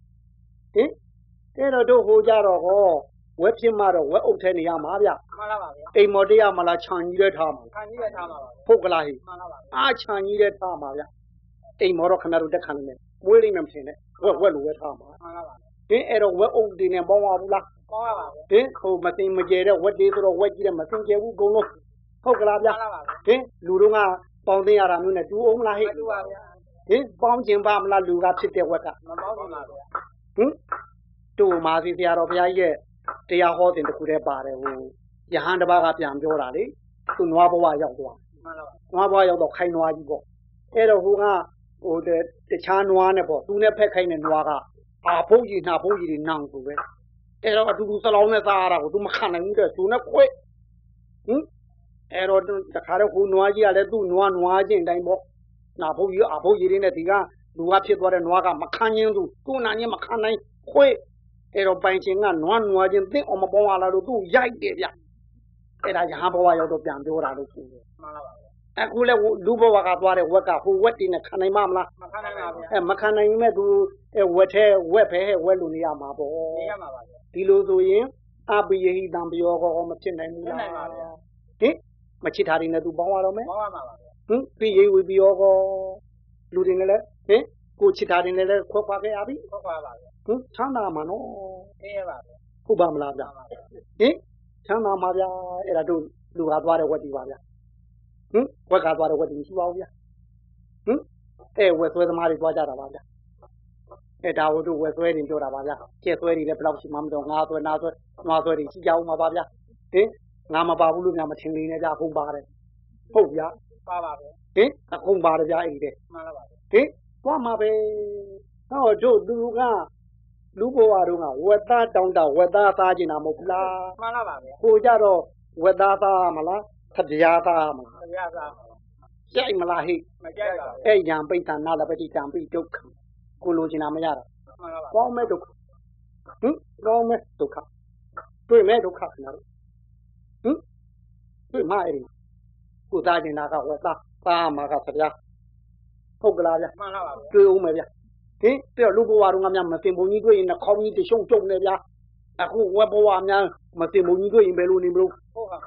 အဲ့တော့တို့ဟိုကြတော့ဟောဝက်ဖြစ်မှတော့ဝက်အုပ်ထဲနေရမှာဗျမှန်လားပါဗျအိမ်မော်တရားမလားခြံကြီးလဲထားမှာခြံကြီးလဲထားမှာပါဟုတ်ကလားဟိမှန်လားပါအားခြံကြီးလဲထားမှာဗျအိမ်မော်တော့ခဏတို့တက်ခံနေတယ်မွေးလိမ့်မယ်မထင်နဲ့ဝက်ဝက်လိုပဲထားမှာမှန်လားပါဟင်အဲ့တော့ဝက်အုပ်တွေနဲ့ပေါင်းရဘူးလားပေါင်းရပါဟင်ဟိုမသိမကျဲတဲ့ဝက်တွေဆိုတော့ဝက်ကြီးတဲ့မသိကျဲဘူးအကုန်လုံးဟုတ်ကလားဗျမှန်လားပါဟင်လူတို့ကပေါင်းသိရတာမျိုးနဲ့တူအောင်မလားဟိမတူပါဗျဟင်ပေါင်းခြင်းပါမလားလူကဖြစ်တဲ့ဝက်ကမပေါင်းပါဗျဟင်တို့မာစီဆရာတော်ဘုရားကြီးရဲ့တရားဟောတင်တစ်ခုတည်းပါတယ်ဟိုယဟန်တစ်ပါးကပြန်ပြောတာလေသူနွားဘဝရောက်သွားမှန်ပါပါနွားဘဝရောက်တော့ခိုင်နွားကြီးပေါ့အဲ့တော့ဟိုကဟိုတခြားနွားနဲ့ပေါ့သူနဲ့ဖက်ခိုင်းတဲ့နွားကအာဖုတ်ကြီးနှာဖုတ်ကြီးတွေနောင်ဆိုပဲအဲ့တော့အတူတူစလောင်းနဲ့စားရတာကိုသူမခံနိုင်ဘူးတဲ့သူနဲ့ခွဲဟင်အဲ့တော့တခါတော့ဟိုနွားကြီးကလည်းသူ့နွားနွားချင်းတိုင်းပေါ့နှာဖုတ်ကြီးအာဖုတ်ကြီးတွေနဲ့ဒီကလူကဖြစ်သွားတဲ့နွားကမခံရင်သူသူ့နာချင်းမခံနိုင်ခွဲအဲ့တော့ပိုင်ချင်းကနွားနွားချင်းသိအောင်မပေါင်းလာလို့သူ့ရိုက်တယ်ဗျအဲ့ဒါရဟန်းဘဝရောက်တော့ပြန်ပြောတာလို့ဆိုတယ်မှန်ပါပါအခုလဲလူဘဝကသွားတဲ့ဝက်ကဟိုဝက်တင်နဲ့ခံနိုင်မှာမလားမခံနိုင်ပါဘူးအဲမခံနိုင်မဲ့သူဝက်ထဲဝက်ပဲဝက်လူနေရမှာပေါ့နေရမှာပါဒီလိုဆိုရင်အပိယဟိတံပြောကောမဖြစ်နိုင်ဘူးလားဖြစ်နိုင်ပါဗျာဟင်မချစ်တာတွေနဲ့သူပေါင်းရတော့မယ်ပေါင်းရမှာပါဟင်ပိယဝိပြောကောလူတွေနဲ့လည်းဟင်ကိုချစ်တာတွေနဲ့လည်းခွဲခွာခဲ့ရပြီခွဲခွာပါဗျာဟင်ချမ်းသာမှာနော်အေးပါဗျာဟုတ်ပါမလားဗျာဟင်ချမ်းသာမှာဗျာအဲ့ဒါတို့လူကသွားတဲ့ဝက်တီပါဗျာဟင်ဝက်ကသွားတဲ့ဝက်တီမရှိပါဘူးဗျာဟင်အဲဝက်ဆွဲသမားတွေသွားကြတာပါဗျာအဲဒါဝတို့ဝက်ဆွဲနေပြောတာပါဗျာကျက်ဆွဲတွေလည်းဘယ်လောက်ရှိမှမတော့ငါဆွဲနာဆွဲနွားဆွဲတွေရှိကြအောင်ပါဗျာဟင်ငါမပါဘူးလို့များမထင်နေနဲ့ဗျာဟုတ်ပါတယ်ဟုတ်ဗျာပါပါဗျာဟင်အကုန်ပါတယ်ဗျာအဲ့ဒီတဲ့မှန်ပါပါဟင်သွားမှာပဲဟောတို့သူကလူဘဝတုန်းကဝက်သားတောင်းတဝက်သားစားကျင်တာမဟုတ်ဘူးလားမှန်ပါပါဗျာဟိုကြတော့ဝက်သားစားမလားဖျားသားမလားဖျားသားကြိုက်မလားဟိမကြိုက်ပါဘူးအဲ့ရံပိဋ္ဌာနာလပတိတံပိဒုက္ခကိုလိုချင်တာမရတာမှန်ပါပါကောင်းမဲ့ဒုက္ခဟင်ကောင်းမဲ့ဒုက္ခတွေ့မဲ့ဒုက္ခခဏတော့ဟင်တွေ့မှအဲ့ဒီကိုသားကျင်တာကဝက်သားသားမှာကဖျားဟုတ်ကလားဗျမှန်ပါပါတွေ့ဦးမယ်ဗျဟင်ပြလူဘဝတုန်းကများမတင်ပုံကြီးတွေ့ရင်နှာခေါင်းကြီးတရှုံကျုံနေဗျာအခုဝက်ဘဝများမတင်ပုံကြီးတွေ့ရင်ဘယ်လိုနေမလို့ဟုတ်ပါ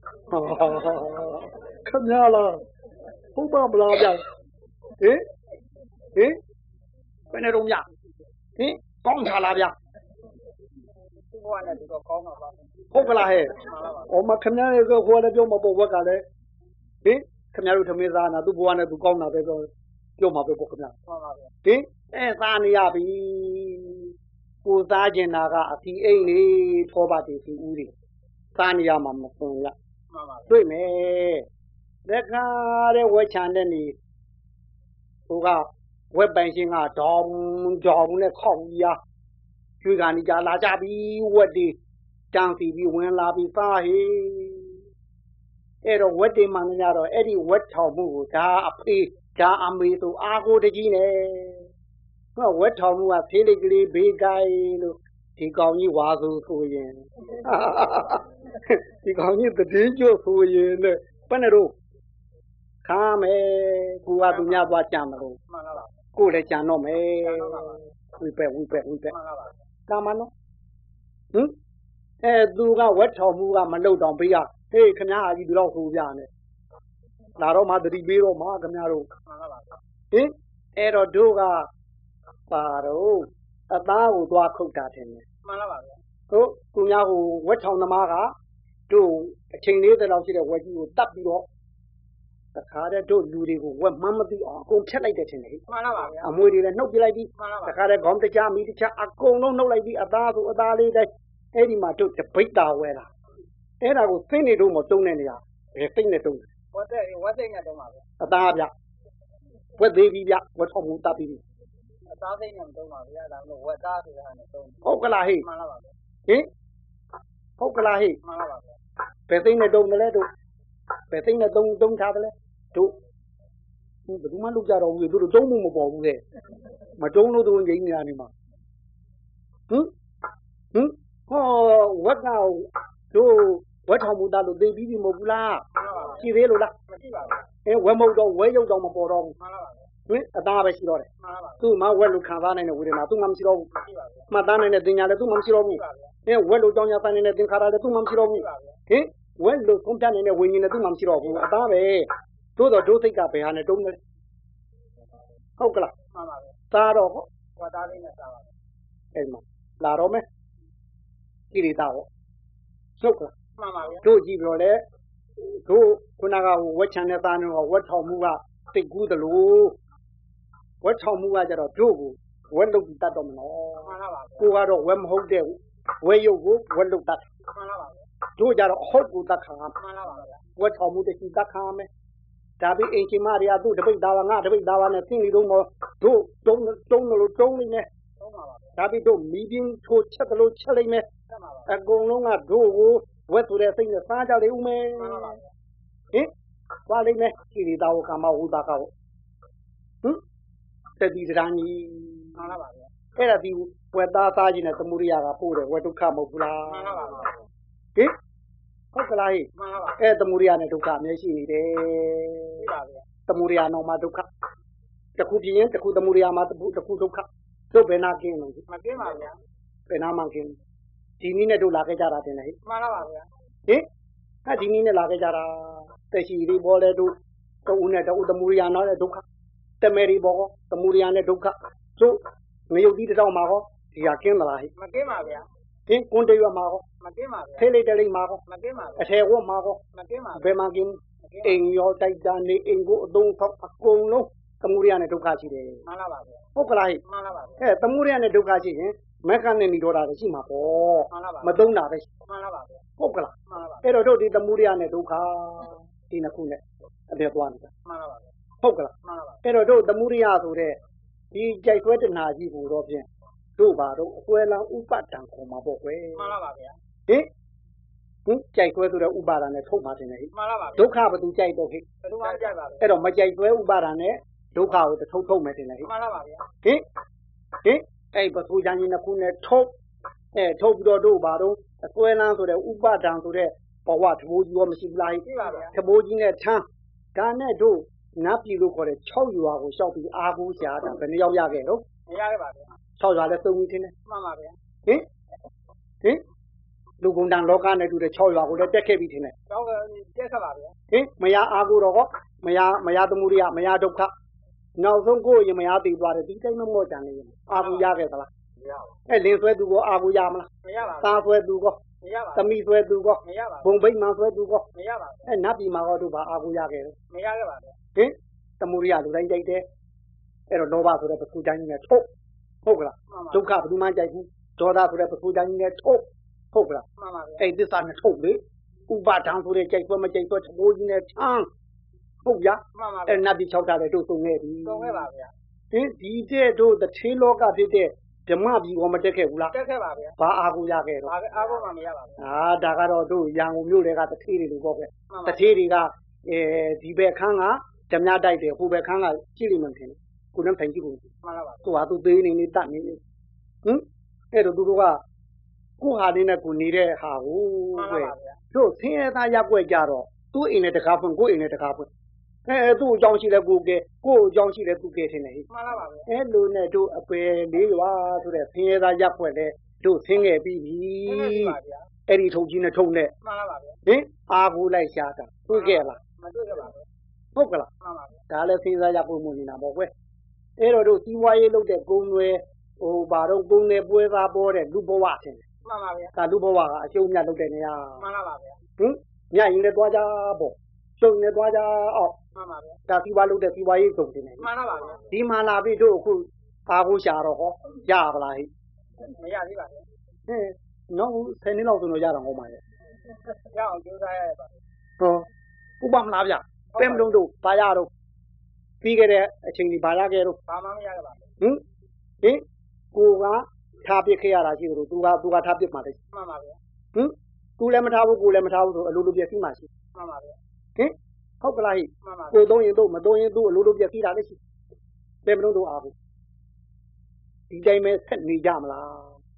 ခမရလားဟုတ်ပါမလားဗျဟင်ဟင်ဘယ်နဲ့တော့ဗျဟင်ကောင်းချလားဗျဘဝနဲ့ဒီတော့ကောင်းပါပါဟုတ်ကလားဟဲ့ဩမခမရရဲ့ဟိုလည်းပြောမပေါ်ဝက်ကလည်းဟင်ခမရတို့ထမင်းစားနာသူ့ဘဝနဲ့သူကောင်းတာပဲပြောပြောမှာပဲပေါ့ခင်ဗျာမှန်ပါဗျာဟင်အဲသားနေရပြီကိုသားကျင်တာကအဖီအိမ်လေးထောပါတီစီဦးတွေသားနေရမှာမစွန်ရမှန်ပါတွေ့မယ်လက်ကားတဲ့ဝက်ချန်တဲ့နေဟိုကဝက်ပိုင်ရှင်ကဒေါင်းဒေါင်းနဲ့ခေါင်းကြီးကျွေးကနေကြလာကြပြီဝက်တွေတန်းစီပြီးဝင်လာပြီးသားဟေးအဲ့တော့ဝက်တွေမှန်ကြတော့အဲ့ဒီဝက်ထောင်မှုကိုဒါအဖေးဒါအမေဆိုအာကိုတကြီးနဲ့ဟောဝက်ထောင်မှုကဖေးလေးကလေးဘေးကိုင်းလို့ဒီကောင်ကြီးဝါဆိုဆိုရင်ဒီကောင်ကြီးတည်ကျွတ်ဆိုရင်နဲ့ဘယ်နဲ့တော့ခါမယ်ကိုကသူများသွားကြံမလို့မှန်လားပါကိုလည်းကြံတော့မယ်ဝိပက်ဝိပက်ဝိပက်မှန်လားပါတာမနော်ဟင်အဲသူကဝက်ထော်မှုကမလုပ်တော့ဘေးကဟေးခမကြီးဒီတော့ဆိုပြနဲ့လာတော့မှတတိပေးတော့မှခမတို့မှန်လားပါဟင်အဲ့တော့တို့ကပါတော့အသားကိုသွားခုတ်တာတယ်မှန်လားပါတို့သူများဟိုဝက်ထောင်သမားကတို့အချိန်လေးတည်းလောက်ရှိတဲ့ဝက်ကြီးကိုတတ်ပြီးတော့တခါတည်းတို့လူတွေကိုဝက်မှန်းမသိအောင်အကုန်ဖြတ်လိုက်တဲ့ထင်တယ်မှန်လားပါဗျာအမွေတွေလည်းနှုတ်ပြလိုက်ပြီးမှန်လားပါတခါတည်းခေါင်းတကြားမိတကြားအကုန်လုံးနှုတ်လိုက်ပြီးအသားဆိုအသားလေးတိုင်းအဲ့ဒီမှာတို့တပိတ်တာဝဲတာအဲ့ဒါကိုသိနေတော့မတုံးတဲ့နေရာဘယ်သိနေတုံးဝတ်တဲ့ဝတ်တဲ့ညတော့ပါဗျာအသားဗျဝက်သေးပြီးဗျဝက်ထောင်မှုတတ်ပြီးအသားသိနေမတော့ပါဗျာဒါမှမဟုတ်ဝတ်သားဆိုတာနဲ့တော့ဟုတ်ကလားဟိမှန်လားပါဟင်ဟုတ်ကလားဟိမှန်လားပါဘယ်သိနေတုံးတယ်လဲတို့ဘယ်သိနေတုံးတုံးထားတယ်လဲတို့ဘယ်သူမှလုပ်ကြတော့ဘူးတို့တုံးမှုမပေါ်ဘူးလေမတုံးလို့တို့ငိမ့်နေတာနေမှာဟင်ဟင်ဟောဝက်ကတို့ဝက်ထောင်မှုတတ်လို့သိပြီးပြီမဟုတ်ဘူးလားမှန်လားပါရှိသေးလို့လားမရှိပါဘူးအဲဝက်မဟုတ်တော့ဝဲရုပ်တော့မပေါ်တော့ဘူးမှန်လားပါဟင်အသားပဲရှိတော့တယ်မှန်လားပါသူ့မှာဝက်လို့ခံစားနိုင်တဲ့ဝေဒနာသူ့မှာမရှိတော့ဘူးရှိပါဗျာမှတ်သားနိုင်တဲ့တင်ညာလည်းသူ့မှာမရှိတော့ဘူးရှိပါဗျာအဲဝက်လို့ကြောင်းညာဆိုင်နေတဲ့သင်္ခါရလည်းသူ့မှာမရှိတော့ဘူးရှိပါဗျာဟင်ဝက်လို့သုံးပြနေတဲ့ဝိညာဉ်လည်းသူ့မှာမရှိတော့ဘူးအသားပဲသို့တော့ဒုစိတ်ကဘယ်ဟာနဲ့တုံးတယ်ဟုတ်ကလားမှန်ပါဗျာသားတော့ဟောဝတ်သားလေးနဲ့စားပါဗျာအဲ့မှာလာတော့မယ်ကိရိတာဟောဟုတ်ကလားမှန်ပါဗျာတို့ကြည့်ပြီးတော့လေတို့ခုနကဝက်ချန်တဲ့သားနဲ့ဝက်ထောင်မှုကသိကူးတယ်လို့ဝက်ထောင်မှုကကြတော့တို့ကိုဝက်လုတ်ပြီးတတ်တော့မနော်မှန်လားပါကိုကတော့ဝက်မဟုတ်တဲ့ဝက်ရုပ်ကိုဝက်လုတ်တတ်မှန်လားပါတို့ကြတော့အဟုတ်ကိုတတ်ခါမှန်လားပါဗျာဝက်ထောင်မှုတရှိတတ်ခါမယ်ဒါပြီးအင်ချီမတွေကသူ့တပိတ်သားကငါတပိတ်သားကနဲ့သိနေတော့မတို့တုံးတုံးလို့တုံးနေမယ်သုံးပါပါဗျာဒါပြီးတို့မီးပြင်းထိုးချက်တယ်လို့ချက်လိုက်မယ်ဆက်ပါပါအကုန်လုံးကတို့ကိုဝက်ဆိုတဲ့စိတ်နဲ့စားကြလေဦးမယ်မှန်လားပါဗျာဟင်သွားလိမ့်မယ်ကိရိတာဝကာမဝုတာကဟဟင်သတိတရားကြီးမှန်လားပါဗျာအဲ့ဒါဒီဝက်သားစားခြင်းနဲ့သမုဒိယကပို့တယ်ဝက်ဒုက္ခမဟုတ်ဘူးလားမှန်လားပါဗျာဟင်ဟုတ်ကလားဟိမှန်လားပါအဲ့သမုဒိယနဲ့ဒုက္ခအမြဲရှိနေတယ်ရှိပါဗျာသမုဒိယနောက်မှာဒုက္ခတစ်ခုပြင်းရင်တစ်ခုသမုဒိယမှာတစ်ခုတစ်ခုဒုက္ခတို့ဘယ်နာကင်းလို့မကင်းပါဗျာဘယ်နာမှကင်းဒီနည်းနဲ့တို့လာခဲ့ကြတာတင်လေဟိမှန်လားပါဗျာဟင်အဲ့ဒီနည်းနဲ့လာခဲ့ကြတာတက်ရှိလေးပေါ်လဲတို့တူဦးနဲ့တူသမုဒိယနောက်နဲ့ဒုက္ခတမေရီဘောသမုဒိယနဲ့ဒုက္ခတို့ငရုတ်ဒီတောင်မှာဟောဒီဟာကင်းမလားဟိမကင်းပါဗျာဟင်ကွန်တေရမှာဟောမကင်းပါဗျာဖေးလိုက်တလိမ့်မှာဟောမကင်းပါဗျာအထေဝတ်မှာဟောမကင်းပါဘယ်မှာကင်းအိမ်ရောတိုက်တာနေအိမ်ကိုအသုံးဖောက်အကုန်လုံးသမုဒိယနဲ့ဒုက္ခရှိတယ်မှန်လားပါဗျာဟုတ်ကလားဟိမှန်လားပါဗျာအဲသမုဒိယနဲ့ဒုက္ခရှိရင်မက္ခနဲ့និရောဓလည်းရှိမှာပေါ့မှန်လားပါမသုံးတာပဲမှန်လားပါဗျာဟုတ်ကလားမှန်လားပါအဲ့တော့တို့ဒီသမုဒိယနဲ့ဒုက္ခဒီနှစ်ခုနဲ့အပြည့်သွားနေတာမှန်လားပါဗျာဟုတ်ကလားမှန်လားပါအဲ့တော့တို့သမုဒိယဆိုတဲ့ဒီကြိုက်ဆွဲတဏှာကြီးကိုတော့ဖြင့်တို့ပါတော့အစွဲလန်းဥပဒံခေါ်မှာပေါ့ကွယ်မှန်လားပါဗျာဟင်ဟင်ကြိုက်ဆွဲဆိုတဲ့ဥပါဒံနဲ့ထုတ်မှတင်တယ်ဟိမှန်လားပါဗျာဒုက္ခဘယ်သူကြိုက်တော့ဟိဘယ်သူမှမကြိုက်ပါဗျာအဲ့တော့မကြိုက်ဆွဲဥပါဒံနဲ့ဒုက္ခကိုတစ်ထုတ်ထုတ်မယ်တင်တယ်ဟိမှန်လားပါဗျာဟင်ဟင်အဲ့ပသူချန်ကြီးနှစ်ခုနဲ့ထုတ်အဲထုတ်ပြီးတော့တို့ပါတော့အစွဲလန်းဆိုတဲ့ဥပါဒံဆိုတဲ့ဘဝသဘောကြီးရောမရှိဘူးလားဟိရှိပါဗျာသဘောကြီးနဲ့ထမ်းဒါနဲ့တို့နတ်ပြည်လို့ခေါ်တဲ့၆ရွာကိုရှောက်ပြီးအားကိုးရှာတာဘယ်နှယောက်ရခဲ့တော့မရခဲ့ပါဗျာ၆ရွာလည်းသုံးပြီးထင်းတယ်မှန်ပါဗျာဟင်ဟင်လူကုန်တန်လောကနဲ့တူတဲ့၆ရွာကိုလည်းတက်ခဲ့ပြီးထင်းတယ်တော့ပြက်ခတ်ပါဗျာဟင်မရအားကိုးတော့ဟောမရမရသမုဒိယမရဒုက္ခနောက်ဆုံးကိုယ်ရင်မရတည်သွားတယ်ဒီတိုင်းမမော့ကြံနေအားကိုးရခဲ့သလားမရပါဘူးအဲလင်းဆွဲသူကိုအားကိုးရမလားမရပါဘူးသားဆွဲသူကောမရပါသမီးဆွဲသူကောမရပါဘုံဘိတ်မှန်ဆွဲသူကောမရပါဘူးအဲနတ်ပြည်မှာဟောတို့ပါအားကိုးရခဲ့တယ်မရခဲ့ပါဗျာဟင်သမုဒိယလူတိုင်းကြိုက်တယ်အဲ့တော့လောဘဆိုတဲ့ပစုတိုင်းကြီးနဲ့ထုတ်ဟုတ်ကလားမှန်ပါဒုက္ခဘယ်သူမှကြိုက်ဘူးဒေါသဆိုတဲ့ပစုတိုင်းကြီးနဲ့ထုတ်ဟုတ်ကလားမှန်ပါဗျာအဲ့သစ္စာနဲ့ထုတ်လေဥပါဒံဆိုတဲ့ကြိုက်ပွဲမကြိုက်ပွဲသဘောကြီးနဲ့ချမ်းဟုတ်ရမှန်ပါဗျာအဲ့နတ်ပြည်၆တာလည်းတို့သုံးခဲ့ပြီသုံးခဲ့ပါဗျာဟင်ဒီတဲ့တို့တထေးလောကဖြစ်တဲ့ဓမ္မပြည်ကိုမတက်ခဲ့ဘူးလားတက်ခဲ့ပါဗျာဘာအာကိုရခဲ့တော့ဘာအားကိုမှမရပါဘူးအာဒါကတော့တို့ရန်ကုန်မြို့တွေကတထေးတွေလို့ပေါ့ပဲမှန်တပါထေးတွေကအဲဒီဘက်ခန်းကဓမြတိုက်တယ်ဟိုဘက်ခန်းကကြည့်လိမ့်မယ်ထင်တယ်ကိုယ်နဲ့ထိုင်ကြည့်ကိုမှန်လားပါသူဟာသူသေးနေနေတတ်နေနေဟင်အဲ့တော့သူတို့ကကိုဟာလေးနဲ့ကိုနေတဲ့ဟာကိုကွယ်တို့ဆင်းရဲသားရက်ွက်ကြတော့သူ့အိမ်နဲ့တကားဖွင့်ကိုအိမ်နဲ့တကားဖွင့်အဲသူ့အကြောင်းရှိတဲ့ကိုကဲကိုအကြောင်းရှိတဲ့သူကဲထင်တယ်ဟိမှန်ပါပါအဲလိုနဲ့တို့အပယ်လေးရွာဆိုတဲ့ဆင်းရဲသားရက်ွက်လဲတို့ဆင်းခဲ့ပြီးပြီအဲ့ဒီထုံကြီးနဲ့ထုံနဲ့မှန်ပါပါဟင်အာကိုလိုက်ရှာတာတွေ့ခဲ့လားမတွေ့ခဲ့ပါဘူးဟုတ်ကလားမှန်ပါပါဒါလည်းဆင်းရဲရက်ွက်မှုနေတာပေါ့ကွယ်အဲ့တော့တို့စီးပွားရေးလုပ်တဲ့ကုန်းတွေဟိုဘာတော့ကုန်းတွေပွဲသားပေါ်တဲ့လူဘဝထင်တယ်မှန်ပါဗျာဒါလူဘဝကအကျုံးမြတ်လုပ်တဲ့နေရာမှန်ပါပါဗျာဟင်ညရင်လည်းသွားကြပေါ့ကျုံလည်းသွားကြအောင်မှန်ပါဗျာဒါစီးပွားလုပ်တဲ့စီးပွားရေးစုံတင်တယ်မှန်ပါပါဗျာဒီမှာလာပြီးတို့အခုအားကိုရှာတော့ဟောရပါလားဟိမရသေးပါဘူးဟဲ့နောက်ဆယ်နှစ်လောက်ဆိုတော့ရတော့ဟောမှာလေရအောင်ကြိုးစားရရပါဟောဥပမလားဗျပင်မလုံးတို့ဘာရတော့ပြီးခဲ့တဲ့အချိန်ကြီးဘာရခဲ့တော့ဘာမှမရခဲ့ပါဘူးဟင်ဟင်ကိုကထားပစ်ခဲ့ရတာရှိတယ်လို့သူကသူကထားပစ်မှတယ်မှန်ပါဗျာဟင်သူလည်းမထားဘူးကိုလည်းမထားဘူးဆိုအလိုလိုပြည့်စီးမှရှိမှန်ပါဗျာဟင်ဟုတ်ကလားဟိကိုသုံးရင်တော့မသုံးရင်သူ့အလိုလိုပြည့်စီးတာလည်းရှိပင်မလုံးတို့အားဘူးဒီတိုင်းပဲဆက်နေကြမလား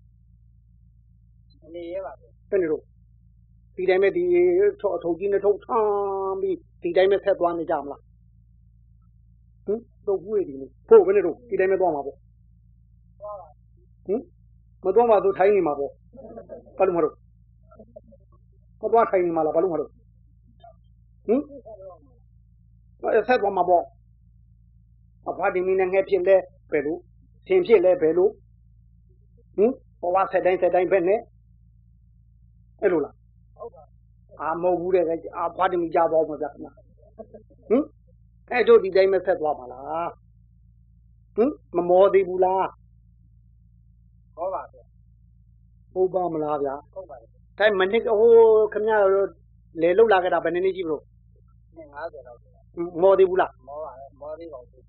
နေရပါဘူးဘယ်လိုဒီတိုင်းပဲဒီထောက်အထုပ်ကြီးနဲ့ထုတ်ထမ်းပြီးဒီတိုင်းပဲဆက်သွားနေကြမလားဟင်တော့ဘူးရည်ဒီဖို့ဘယ်လိုဒီတိုင်းပဲသွားမှာပေါ့ဟင်မသွားမှသူထိုင်းနေမှာပေါ့ဘာလို့မလို့မသွားထိုင်းနေမှာလားဘာလို့မလို့ဟင်ဆက်သွားမှာပေါ့အဖာဒီမင်းနဲ့ငှက်ဖြစ်လဲဘယ်လိုသင်ဖြစ်လဲဘယ်လိုဟင်ဘဝဆက်တိုင်းဆက်တိုင်းပဲနဲ့အဲ့လိုလားဟုတ်ပါအာမဟုတ်ဘူးတဲ့အဖာဒီမင်းကြားသွားမှာဗျာဟင်အဲ့တို့ဒီတိုင်းပဲဆက်သွားမှာလားဟင်မမောသေးဘူးလားဟုတ်ပါဗျာဟုတ်ပါမလားဗျာဟုတ်ပါဒါမနစ်ဟိုခမရတို့လေလုတ်လာခဲ့တာဘယ်နည်းနည်းကြည့်မလို့ငါးဆယ်လောက်မောသေးဘူးလားမောပါမောသေးပါဘူး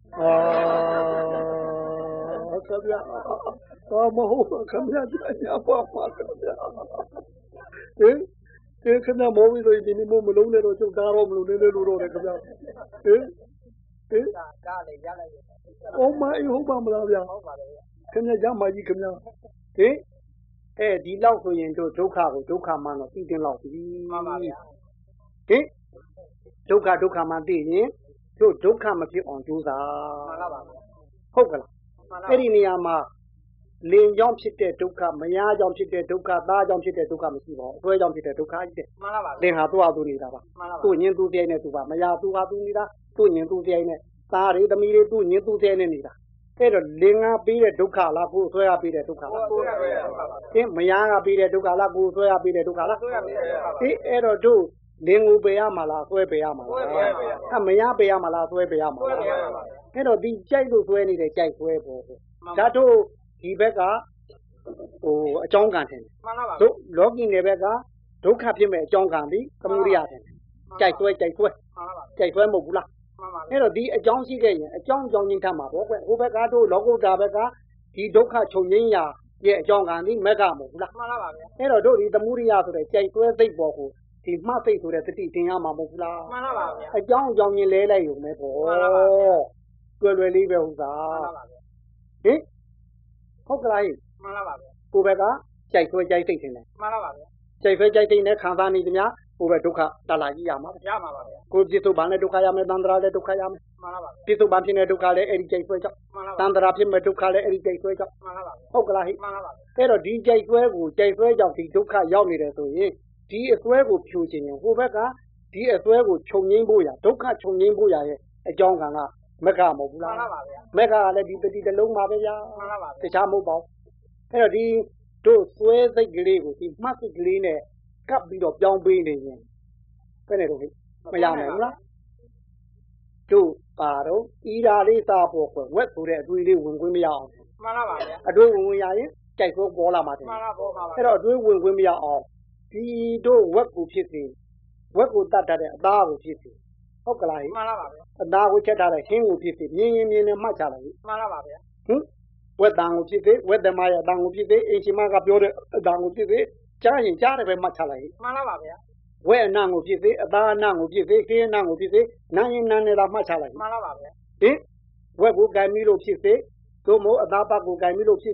အော်ခမရအော်မဟုတ်ခမရညာပါပါခမရဟင်ဒီခမရမောပြီးဆိုရင်ဒီနေ့မလုံးနဲ့တော့ကျုပ်သားတော့မလို့နည်းနည်းလို့တော့တယ်ခမရဟင်ဟင်ကားလေးရလိုက်အိုးမအေးဟုတ်ပါမလားဗျာဟုတ်ပါလေခင်ဗျာရမကြီးခင်ဗျာဟင်အဲဒီလောက်ဆိုရင်တို့ဒုက္ခကိုဒုက္ခမှန်တော့သိတင်လောက်ပြီမှန်ပါဗျာဟင်ဒုက္ခဒုက္ခမှန်သိရင်တို့ဒုက္ခမဖြစ်အောင်ကြိုးစားမှန်ပါပါဟုတ်ကလားအဲ့ဒီနေရာမှာလင်ကြောင့်ဖြစ်တဲ့ဒုက္ခမယားကြောင့်ဖြစ်တဲ့ဒုက္ခသားကြောင့်ဖြစ်တဲ့ဒုက္ခမရှိပါဘူးအဆွဲကြောင့်ဖြစ်တဲ့ဒုက္ခကြီးတဲ့မှန်ပါပါလင်ဟာသူ့ဟာသူနေတာပါသူ့ညင်သူ့ပြိုင်နဲ့သူပါမယားသူ့ဟာသူနေတာသူ့ညင်သူ့ပြိုင်နဲ့သားတွေသမီးတွေသူ့ညင်သူ့ပြိုင်နဲ့နေတာအဲ့တော့လင်ကပြီးတဲ့ဒုက္ခလားကိုယ်ဆွဲရပြီးတဲ့ဒုက္ခလားကိုယ်ဆွဲရပါပါအင်းမယားကပြီးတဲ့ဒုက္ခလားကိုယ်ဆွဲရပြီးတဲ့ဒုက္ခလားဆွဲရပြီးတဲ့ဒုက္ခပါဒီအဲ့တော့တို့လင်ကိုပေရမှာလားဆွဲပေရမှာလားဆွဲပေရပါအမယားပေရမှာလားဆွဲပေရမှာလားဆွဲပေရပါအဲ့တော့ဒီကြိုက်လို့ဆွဲနေတဲ့ကြိုက်ဆွဲပေါ်ဒါတို့ဒီဘက်ကဟိုအကြောင်းကံတယ်မှန်ပါပါတို့လောကီနယ်ဘက်ကဒုက္ခဖြစ်မဲ့အကြောင်းကံပြီးသမုဒိယတယ်ကြိုက်ဆွဲကြိုက်ဆွဲမှန်ပါပါကြိုက်ဆွဲမဟုတ်ဘူးလားအဲ့တော့ဒီအကြောင်းရှိခဲ့ရင်အကြောင်းအကြောင်းချင်းထပ်မှာပေါ့ကွဟိုဘက်ကတို့လောကုတ္တရာဘက်ကဒီဒုက္ခချုပ်ငြိမ်းရာရဲ့အကြောင်းကံဒီမက်ကမဟုတ်ဘူးလားမှန်ပါပါဗျာအဲ့တော့တို့ဒီသမုဒိယဆိုတဲ့ကြိုက်ဆွဲသိပ်ပေါ်ကိုဒီမှတ်သိပ်ဆိုတဲ့တတိတင်ရမှာမဟုတ်ဘူးလားမှန်ပါပါဗျာအကြောင်းအကြောင်းချင်းလဲလိုက်ရုံပဲပေါ့မှန်ပါပါလွယ်လွယ်လေးပဲဟုတ်သားမှန်ပါပါဗျာဟင်ဟုတ်ကလားဟင်မှန်ပါပါဗျာကိုဘက်ကကြိုက်ဆွဲကြိုက်သိပ်တင်တယ်မှန်ပါပါဗျာကြိုက်ဆွဲကြိုက်သိပ်နဲ့ခံစားနေသမျှဟိုပဲဒုက္ခတလာကြီးရမှာရမှာပါဗျာကိုပြစ္ဆုတ်ဘာနဲ့ဒုက္ခရမယ်တန္တရာလည်းဒုက္ခရမယ်မှန်ပါပါပြစ္ဆုတ်ဘာဖြစ်နေဒုက္ခလည်းအဲ့ဒီကြိုက်ဆွဲကြောင့်တန္တရာဖြစ်မဲ့ဒုက္ခလည်းအဲ့ဒီကြိုက်ဆွဲကြောင့်မှန်ပါပါဟုတ်ကလားဟိမှန်ပါပါအဲ့တော့ဒီကြိုက်ဆွဲကိုကြိုက်ဆွဲကြောင့်ဒီဒုက္ခရောက်နေတယ်ဆိုရင်ဒီအဆွဲကိုဖြူခြင်းရင်ဟိုဘက်ကဒီအဆွဲကိုခြုံငိမ့်ဖို့ရဒုက္ခခြုံငိမ့်ဖို့ရရဲ့အကြောင်းကံကမက်ကမဟုတ်ဘူးလားမှန်ပါပါဗျာမက်ကလည်းဒီတတိတလုံးမှာပဲဗျာမှန်ပါပါတခြားမဟုတ်ပါဘူးအဲ့တော့ဒီတို့ဆွဲစိတ်ကလေးကိုဒီမှတ်စိတ်ကလေးနဲ့ကပ်ပြီးတော့ပြောင်းပေးနေရင်ဘယ်နဲ့တော့မရနိုင်ဘူးလားတို့ပါတော့ဤဓာလေးစားပေါ်ကွယ်ဝက်ဆိုတဲ့အတွေးလေးဝင်ခွင့်မရအောင်မှန်ပါပါဗျာအတွေးဝင်ဝင်ရရင်ကြိုက်ဖို့ပေါ်လာမှာတယ်မှန်ပါပေါ်ပါပါအဲ့တော့အတွေးဝင်ခွင့်မရအောင်ဒီတို့ဝက်ကိုဖြစ်စေဝက်ကိုတတ်တတ်တဲ့အသားကိုဖြစ်စေဟုတ်ကလားမှန်ပါပါဗျာအသားကိုချက်ထားတဲ့ဟင်းကိုဖြစ်စေမြင်းရင်မြင်းနဲ့မှတ်ချလိုက်မှန်ပါပါဗျာဟင်ဝက်တန်ကိုဖြစ်စေဝက်သမားရဲ့အတန်ကိုဖြစ်စေအင်ရှင်မကပြောတဲ့အတန်ကိုဖြစ်စေကြားရင်ကြားတယ်ပဲမှတ်ချလိုက်မှန်ပါပါဗျာဝဲအနံ့ကိုဖြစ်စေအသားအနံ့ကိုဖြစ်စေခင်းအနံ့ကိုဖြစ်စေနာရင်နာနေတာမှတ်ချလိုက်မှန်ပါပါဗျာဟင်ဝက်ကိုကြိုင်ပြီးလို့ဖြစ်စေသို့မဟုတ်အသားပတ်ကိုကြိုင်ပြီးလို့ဖြစ်စေ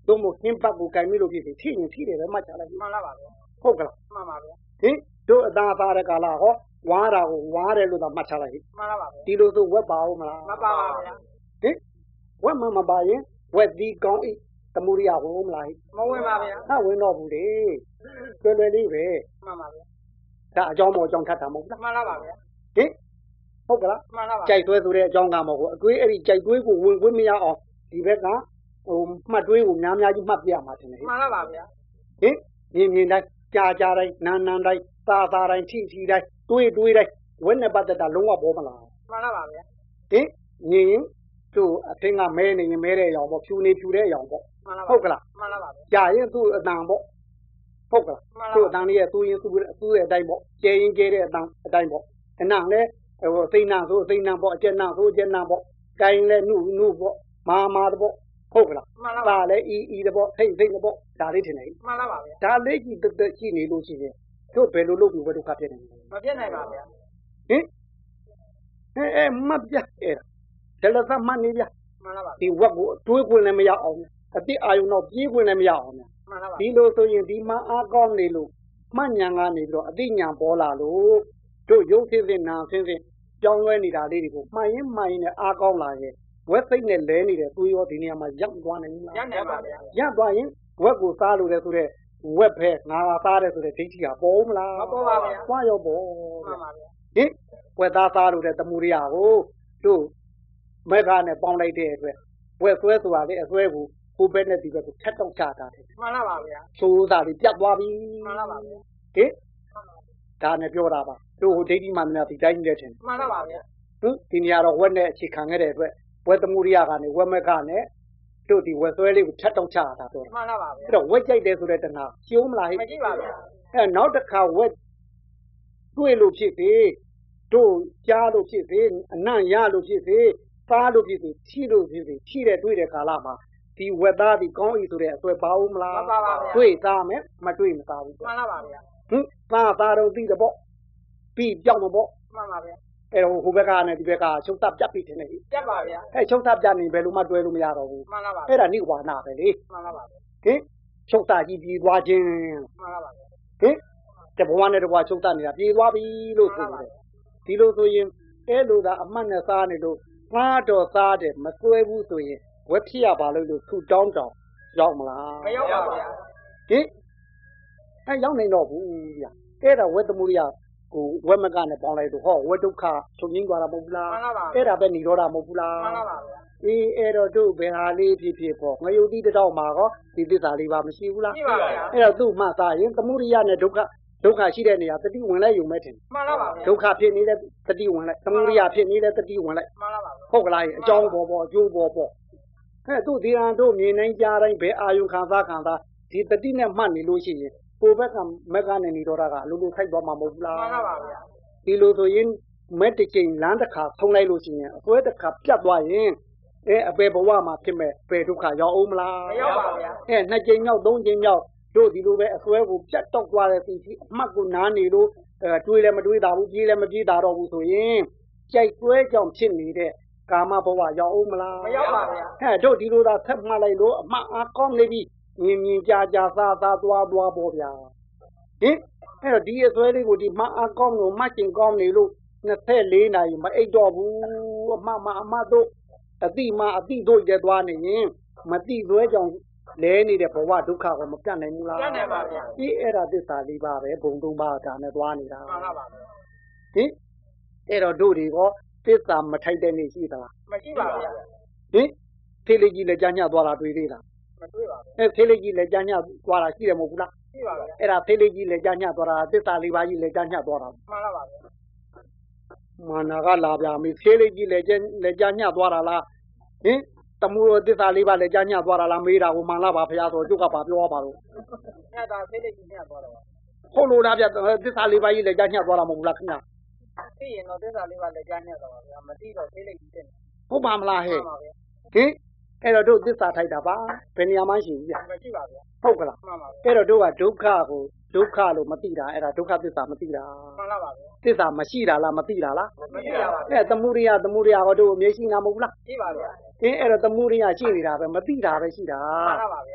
သို့မဟုတ်ဟင်းပတ်ကိုကိုင်မိလို့ဖြစ်စီထိရင်ထိတယ်ပဲမှတ်ချလိုက်မှန်လားပါဗျာဟုတ်ကလားမှန်ပါဗျာဟင်တို့အသားသားတဲ့ကာလဟောဝါတာကိုဝါတယ်လို့သာမှတ်ချလိုက်မှန်လားပါဗျာဒီလိုဆိုဝက်ပါဦးမလားမပါပါဗျာဟင်ဝက်မမပါရင်ဝက်ဒီကောင်းဤသမုဒိယဟောမလားမဝင်ပါဗျာဟာဝင်တော့ဘူးလေလွယ်လွယ်လေးပဲမှန်ပါဗျာဒါအကြောင်းပေါ်အကြောင်းထပ်တာမဟုတ်လားမှန်လားပါဗျာဟင်ဟုတ်ကလားမှန်လားပါကြိုက်သွဲဆိုတဲ့အကြောင်းကမဟုတ်ဘူးအတွေးအဲ့ဒီကြိုက်သွဲကိုဝင်ခွင့်မရအောင်ဒီဘက်ကဟိုမှတ်တွေးကိုများများကြီးမှတ်ပြရမှာတင်တယ်မှန်လားပါဗျာဟင်မြင်မြင်တိုင်းကြားကြားတိုင်းနာနာတိုင်းသာသာတိုင်းထိထိတိုင်းတွေးတွေးတိုင်းဝက်နဲ့ပတ်သက်တာလုံးဝပေါ်မလားမှန်လားပါဗျာဟင်မြင်ရင်သူ့အထင်ကမဲနေရင်မဲတဲ့အရောင်ပေါ့ဖြူနေဖြူတဲ့အရောင်ပေါ့မှန်လားဟုတ်ကလားမှန်လားပါဗျာကြာရင်သူ့အတန်ပေါ့ဟုတ်ကလားမှန်လားသူ့အတန်လေးရဲ့သူ့ရင်သူ့သူ့ရဲ့အတိုင်းပေါ့ကျဲရင်ကျဲတဲ့အတန်အတိုင်းပေါ့အနံလဲဟိုသိန်းနာဆိုသိန်းနာပေါ့အကျက်နာဆိုအကျက်နာပေါ့ကိုင်းလဲနုနုပေါ့မာမာတပေါ့ဟုတ်ကလားမှန်လားပါလဲအီအီတပေါ့ထိတ်ထိတ်တပေါ့ဒါလေးထင်တယ်မှန်လားပါဗျာဒါလေးကြီးတက်တက်ရှိနေလို့ရှိရင်တို့ဘယ်လိုလုပ်ပြီးဝဒုက္ခဖြစ်နေလဲမပြတ်နိုင်ပါဗျာဟင်အဲအဲမပြတ်အဲ့ဒါလသမတ်နေပြမှန်လားပါဒီဝက်ကိုတွေးခွင့်လည်းမရအောင်အတိအာယုံတော့ပြေးခွင့်လည်းမရအောင်မှန်လားပါဒီလိုဆိုရင်ဒီမှာအားကောင်းနေလို့မှတ်ဉာဏ်ကနေပြီးတော့အတိညာပေါ်လာလို့တို့ရုပ်ဖြစ်ဖြစ်နာဖြစ်ဖြစ်ကြောင်းလဲနေတာလေးတွေကိုမှန်ရင်မှန်ရင်လည်းအားကောင်းလာရဲ့ဝက်စိတ်နဲ့လဲနေတဲ့သွေးရောဒီနေရာမှာရောက်သွားနိုင်ဘူးလားရနိုင်ပါဗျာရသွားရင်ဝက်ကိုစားလို့လဲဆိုတော့ဝက်ပဲငါကစားတယ်ဆိုတဲ့ဒိဋ္ဌိကပေါ်မလားမပေါ်ပါဗျာသွားရောပေါ်မှန်ပါဗျာဟင်ဝက်သားစားလို့တဲ့တမှုရိယကိုတို့မက်ကနဲ့ပေါင်းလိုက်တဲ့အတွက်ဝက်ဆွဲဆိုတာလေအဆွဲကိုကိုဘက်နဲ့ဒီဘက်ကိုထက်တော့ချတာတယ်မှန်လားပါဗျာဆိုးစားလေးပြတ်သွားပြီမှန်လားပါဗျာဟင်ဒါနဲ့ပြောတာပါတို့ဟိုဒိဋ္ဌိမှန်များဒီတိုင်းကြီးတဲ့ထင်မှန်လားပါဗျာဟင်ဒီနေရာတော့ဝက်နဲ့အခြေခံခဲ့တဲ့အတွက်ဝက်တမှုရိယကနေဝက်မက်ကနဲ့တို့ဒီဝက်ဆွဲလေးကိုထက်တော့ချတာပြောတာမှန်လားပါဗျာအဲ့တော့ဝက်ကြိုက်တယ်ဆိုတဲ့တဏှာကျုံးမလားဟဲ့မကြည့်ပါဗျာအဲ့နောက်တစ်ခါဝက်တွေ့လို့ဖြစ်စေတို့ကြားလို့ဖြစ်စေအနံ့ရလို့ဖြစ်စေစားလို့ဖြစ်စေထိလို့ဖြစ်စေထိတဲ့တွေ့တဲ့ကာလမှာဒီဝက်သားဒီကောင်းဤဆိုတဲ့အစွဲပါဦးမလားမပါပါဗျာတွေ့သားမယ်မတွေ့မသားဘူးမှန်လားပါဗျာဟင်သားသားတော့သိတဲ့ပေါ့ပြီးကြောက်မှာပေါ့မှန်ပါဗျာအဲ့တော့ဟိုဘက်ကနဲ့ဒီဘက်ကချုပ်တပ်ပြတ်ပြီးတယ်လေပြတ်ပါဗျာအဲ့ချုပ်တပ်ပြတ်နေဘယ်လိုမှတွဲလို့မရတော့ဘူးမှန်လားပါအဲ့ဒါနိဝါဒပဲလေမှန်လားပါဗျာဟင်ချုပ်တပ်ကြီးပြီးသွားခြင်းမှန်လားပါဗျာဟင်တဘဝနဲ့တဘဝချုပ်တပ်နေတာပြေးသွားပြီလို့ဆိုတယ်ဒီလိုဆိုရင်အဲ့လိုသာအမှတ်နဲ့စားနေလို့စားတော့စားတယ်မစွဲဘူးဆိုရင်ဝက်ဖြစ်ရပါလို့လို့ထူတောင်းတောင်းရောက်မလားမရောက်ပါဗျာဟင်အဲ့ရောက်နေတော့ဘူးဗျအဲ့ဒါဝက်တမှုရိယကိုဝက်မကနဲ့ပေါင်းလိုက်တော့ဟောဝက်ဒုက္ခချုပ်ငင်းသွားတာမဟုတ်ဘူးလားမှန်လားပါအဲ့ဒါပဲဏိရောဓမဟုတ်ဘူးလားမှန်လားပါဗျာအေးအဲ့တော့တို့ဘယ်ဟာလေးဖြစ်ဖြစ်ပေါ့ငရုတ်တိတောက်မှာကောဒီသစ္စာလေးပါမရှိဘူးလားကြည့်ပါဗျာအဲ့တော့သူ့မှသားရင်တမှုရိယနဲ့ဒုက္ခဒုက္ခရှိတဲ့နေရာတတိဝင်လိုက်ယူမဲ့တင်မှန်လားပါဗျာဒုက္ခဖြစ်နေတဲ့တတိဝင်လိုက်တမှုရိယဖြစ်နေတဲ့တတိဝင်လိုက်မှန်လားပါဗျာဟုတ်ကလားအကြောင်းပေါ်ပေါ်အကျိုးပေါ်ပေါ်ဟဲ့သူဒီရန်တို့မြင်နိုင်ကြတိုင်းဘယ်အာယုခံစားခံစားဒီတတိနဲ့မှတ်နေလို့ရှိရင်ကိုယ်ဘက်ကမက်ကနေနေတော့တာကအလိုလိုထိုက်သွားမှာမဟုတ်ဘူးလားမှန်လားပါဗျာဒီလိုဆိုရင်မက်တစ်ချိန်လမ်းတစ်ခါဖုံးလိုက်လို့ရှိရင်အစွဲတစ်ခါပြတ်သွားရင်အဲအပေဘဝမှာဖြစ်မဲ့ပေဒုက္ခရောက်အောင်မလားမရောက်ပါဗျာအဲနှစ်ချိန်မြောက်သုံးချိန်မြောက်တို့ဒီလိုပဲအစွဲကိုပြတ်တော့သွားတဲ့စီစီအမှတ်ကိုနားနေလို့အဲတွေးလည်းမတွေးတာဘူးပြေးလည်းမပြေးတာတော့ဘူးဆိုရင်ကြိုက်တွဲကြောင့်ဖြစ်နေတဲ့ကာမဘဝရောက်အောင်မလားမရောက်ပါဗျာဟဲ့တို့ဒီလိုသာဆက်မှတ်လိုက်လို့အမှတ်အားကောင်းနေပြီမြင်မြင်ကြာကြာစားစားသွားသွားပေါ့ဗျာဟင်အဲ့တော့ဒီအစွဲလေးကိုဒီမှတ်အားကောင်းလို့မှတ်ကျင်ကောင်းနေလို့နှစ်ဆက်လေးနာရီမအိတ်တော့ဘူးအမှတ်မှအမှတ်တို့အတိမှအတိတို့ကျသွားနေရင်မတိသွဲကြောင့်လဲနေတဲ့ဘဝဒုက္ခကိုမပြတ်နိုင်ဘူးလားပြတ်နိုင်ပါဗျာဒီအဲ့ဒါသစ္စာလေးပါပဲဘုံသုံးပါးဒါနဲ့သွားနေတာမှန်လားပါဗျာဟင်အဲ့တော့တို့တွေကသစ္စာမထိုက်တဲ့နေ့ရှိသလားမရှိပါဗျာဟင်သေးလေးကြီးလက်ကြညသွားတာတွေ့သေးလားမတွေ့ပါဘူးအဲသေးလေးကြီးလက်ကြညသွားတာရှိတယ်မဟုတ်ဘူးလားရှိပါဗျာအဲ့ဒါသေးလေးကြီးလက်ကြညသွားတာသစ္စာလေးပါးကြီးလက်ကြညသွားတာမှန်လားပါဗျာမာနာကလာပြမေးသေးလေးကြီးလက်ကြလက်ကြညသွားတာလားဟင်တမှုရောသစ္စာလေးပါးလက်ကြညသွားတာလားမေးတာကိုမှန်လားပါဖရာဆိုကျုပ်ကပါပြောပါတော့ညတာဖိလိကြီးညသွားတော့ဟုတ်လို့လားဗျသစ္စာလေးပါးကြီးလက်ကြညသွားတာမဟုတ်ဘူးလားခင်ဗျသိရင်တော့သစ္စာလေးပါလက်ကြားညတော့ပါဗျာမသိတော့ဖိလိကြီးတက်ဟုတ်ပါမလားဟဲ့မှန်ပါဗျာဟင်အဲ့တော့တို့သစ္စာထိုက်တာပါဘယ်နေရာမှရှိဘူးဗျမရှိပါဗျာဟုတ်ကလားမှန်ပါဗျာအဲ့တော့တို့ကဒုက္ခကိုဒုက္ခလို့မသိတာအဲ့ဒါဒုက္ခသစ္စာမသိတာမှန်လားပါဗျာသစ္စာမရှိတာလားမသိတာလားမရှိပါဗျာအဲ့သမုဒိယသမုဒိယဟောတို့အမြဲရှိတာမဟုတ်ဘူးလားရှိပါဗျာအင်းအဲ့တော့သမုဒိယရှိနေတာပဲမသိတာပဲရှိတာမှန်လားပါဗျာ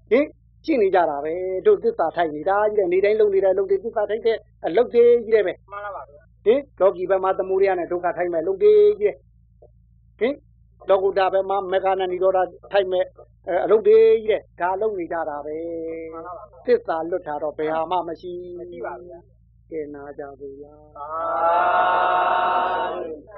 ဟင်ရှိနေကြတာပဲတို့သစ္စာထိုက်နေတာကြီးတဲ့နေတိုင်းလုံနေတယ်လုံတွေသစ္စာထိုက်တဲ့အလုပ်သေးကြီးတယ်ပဲမှန်လားပါဗျာဟင်လောကီဘက်မှာသမုဒိယနဲ့ဒုက္ခထိုက်မဲ့လုပ်သေးကြီးတယ်ဟင်လောကုတ္တဘက်မှာမေဃနဲ့និရောဓထိုက်မဲ့အလုပ်သေးကြီးတယ်ဒါလုပ်နေကြတာပဲမှန်လားပါသစ္စာလွတ်တာတော့ဘယ်ဟာမှမရှိမရှိပါဗျာကဲနာကြဘူးလားအာ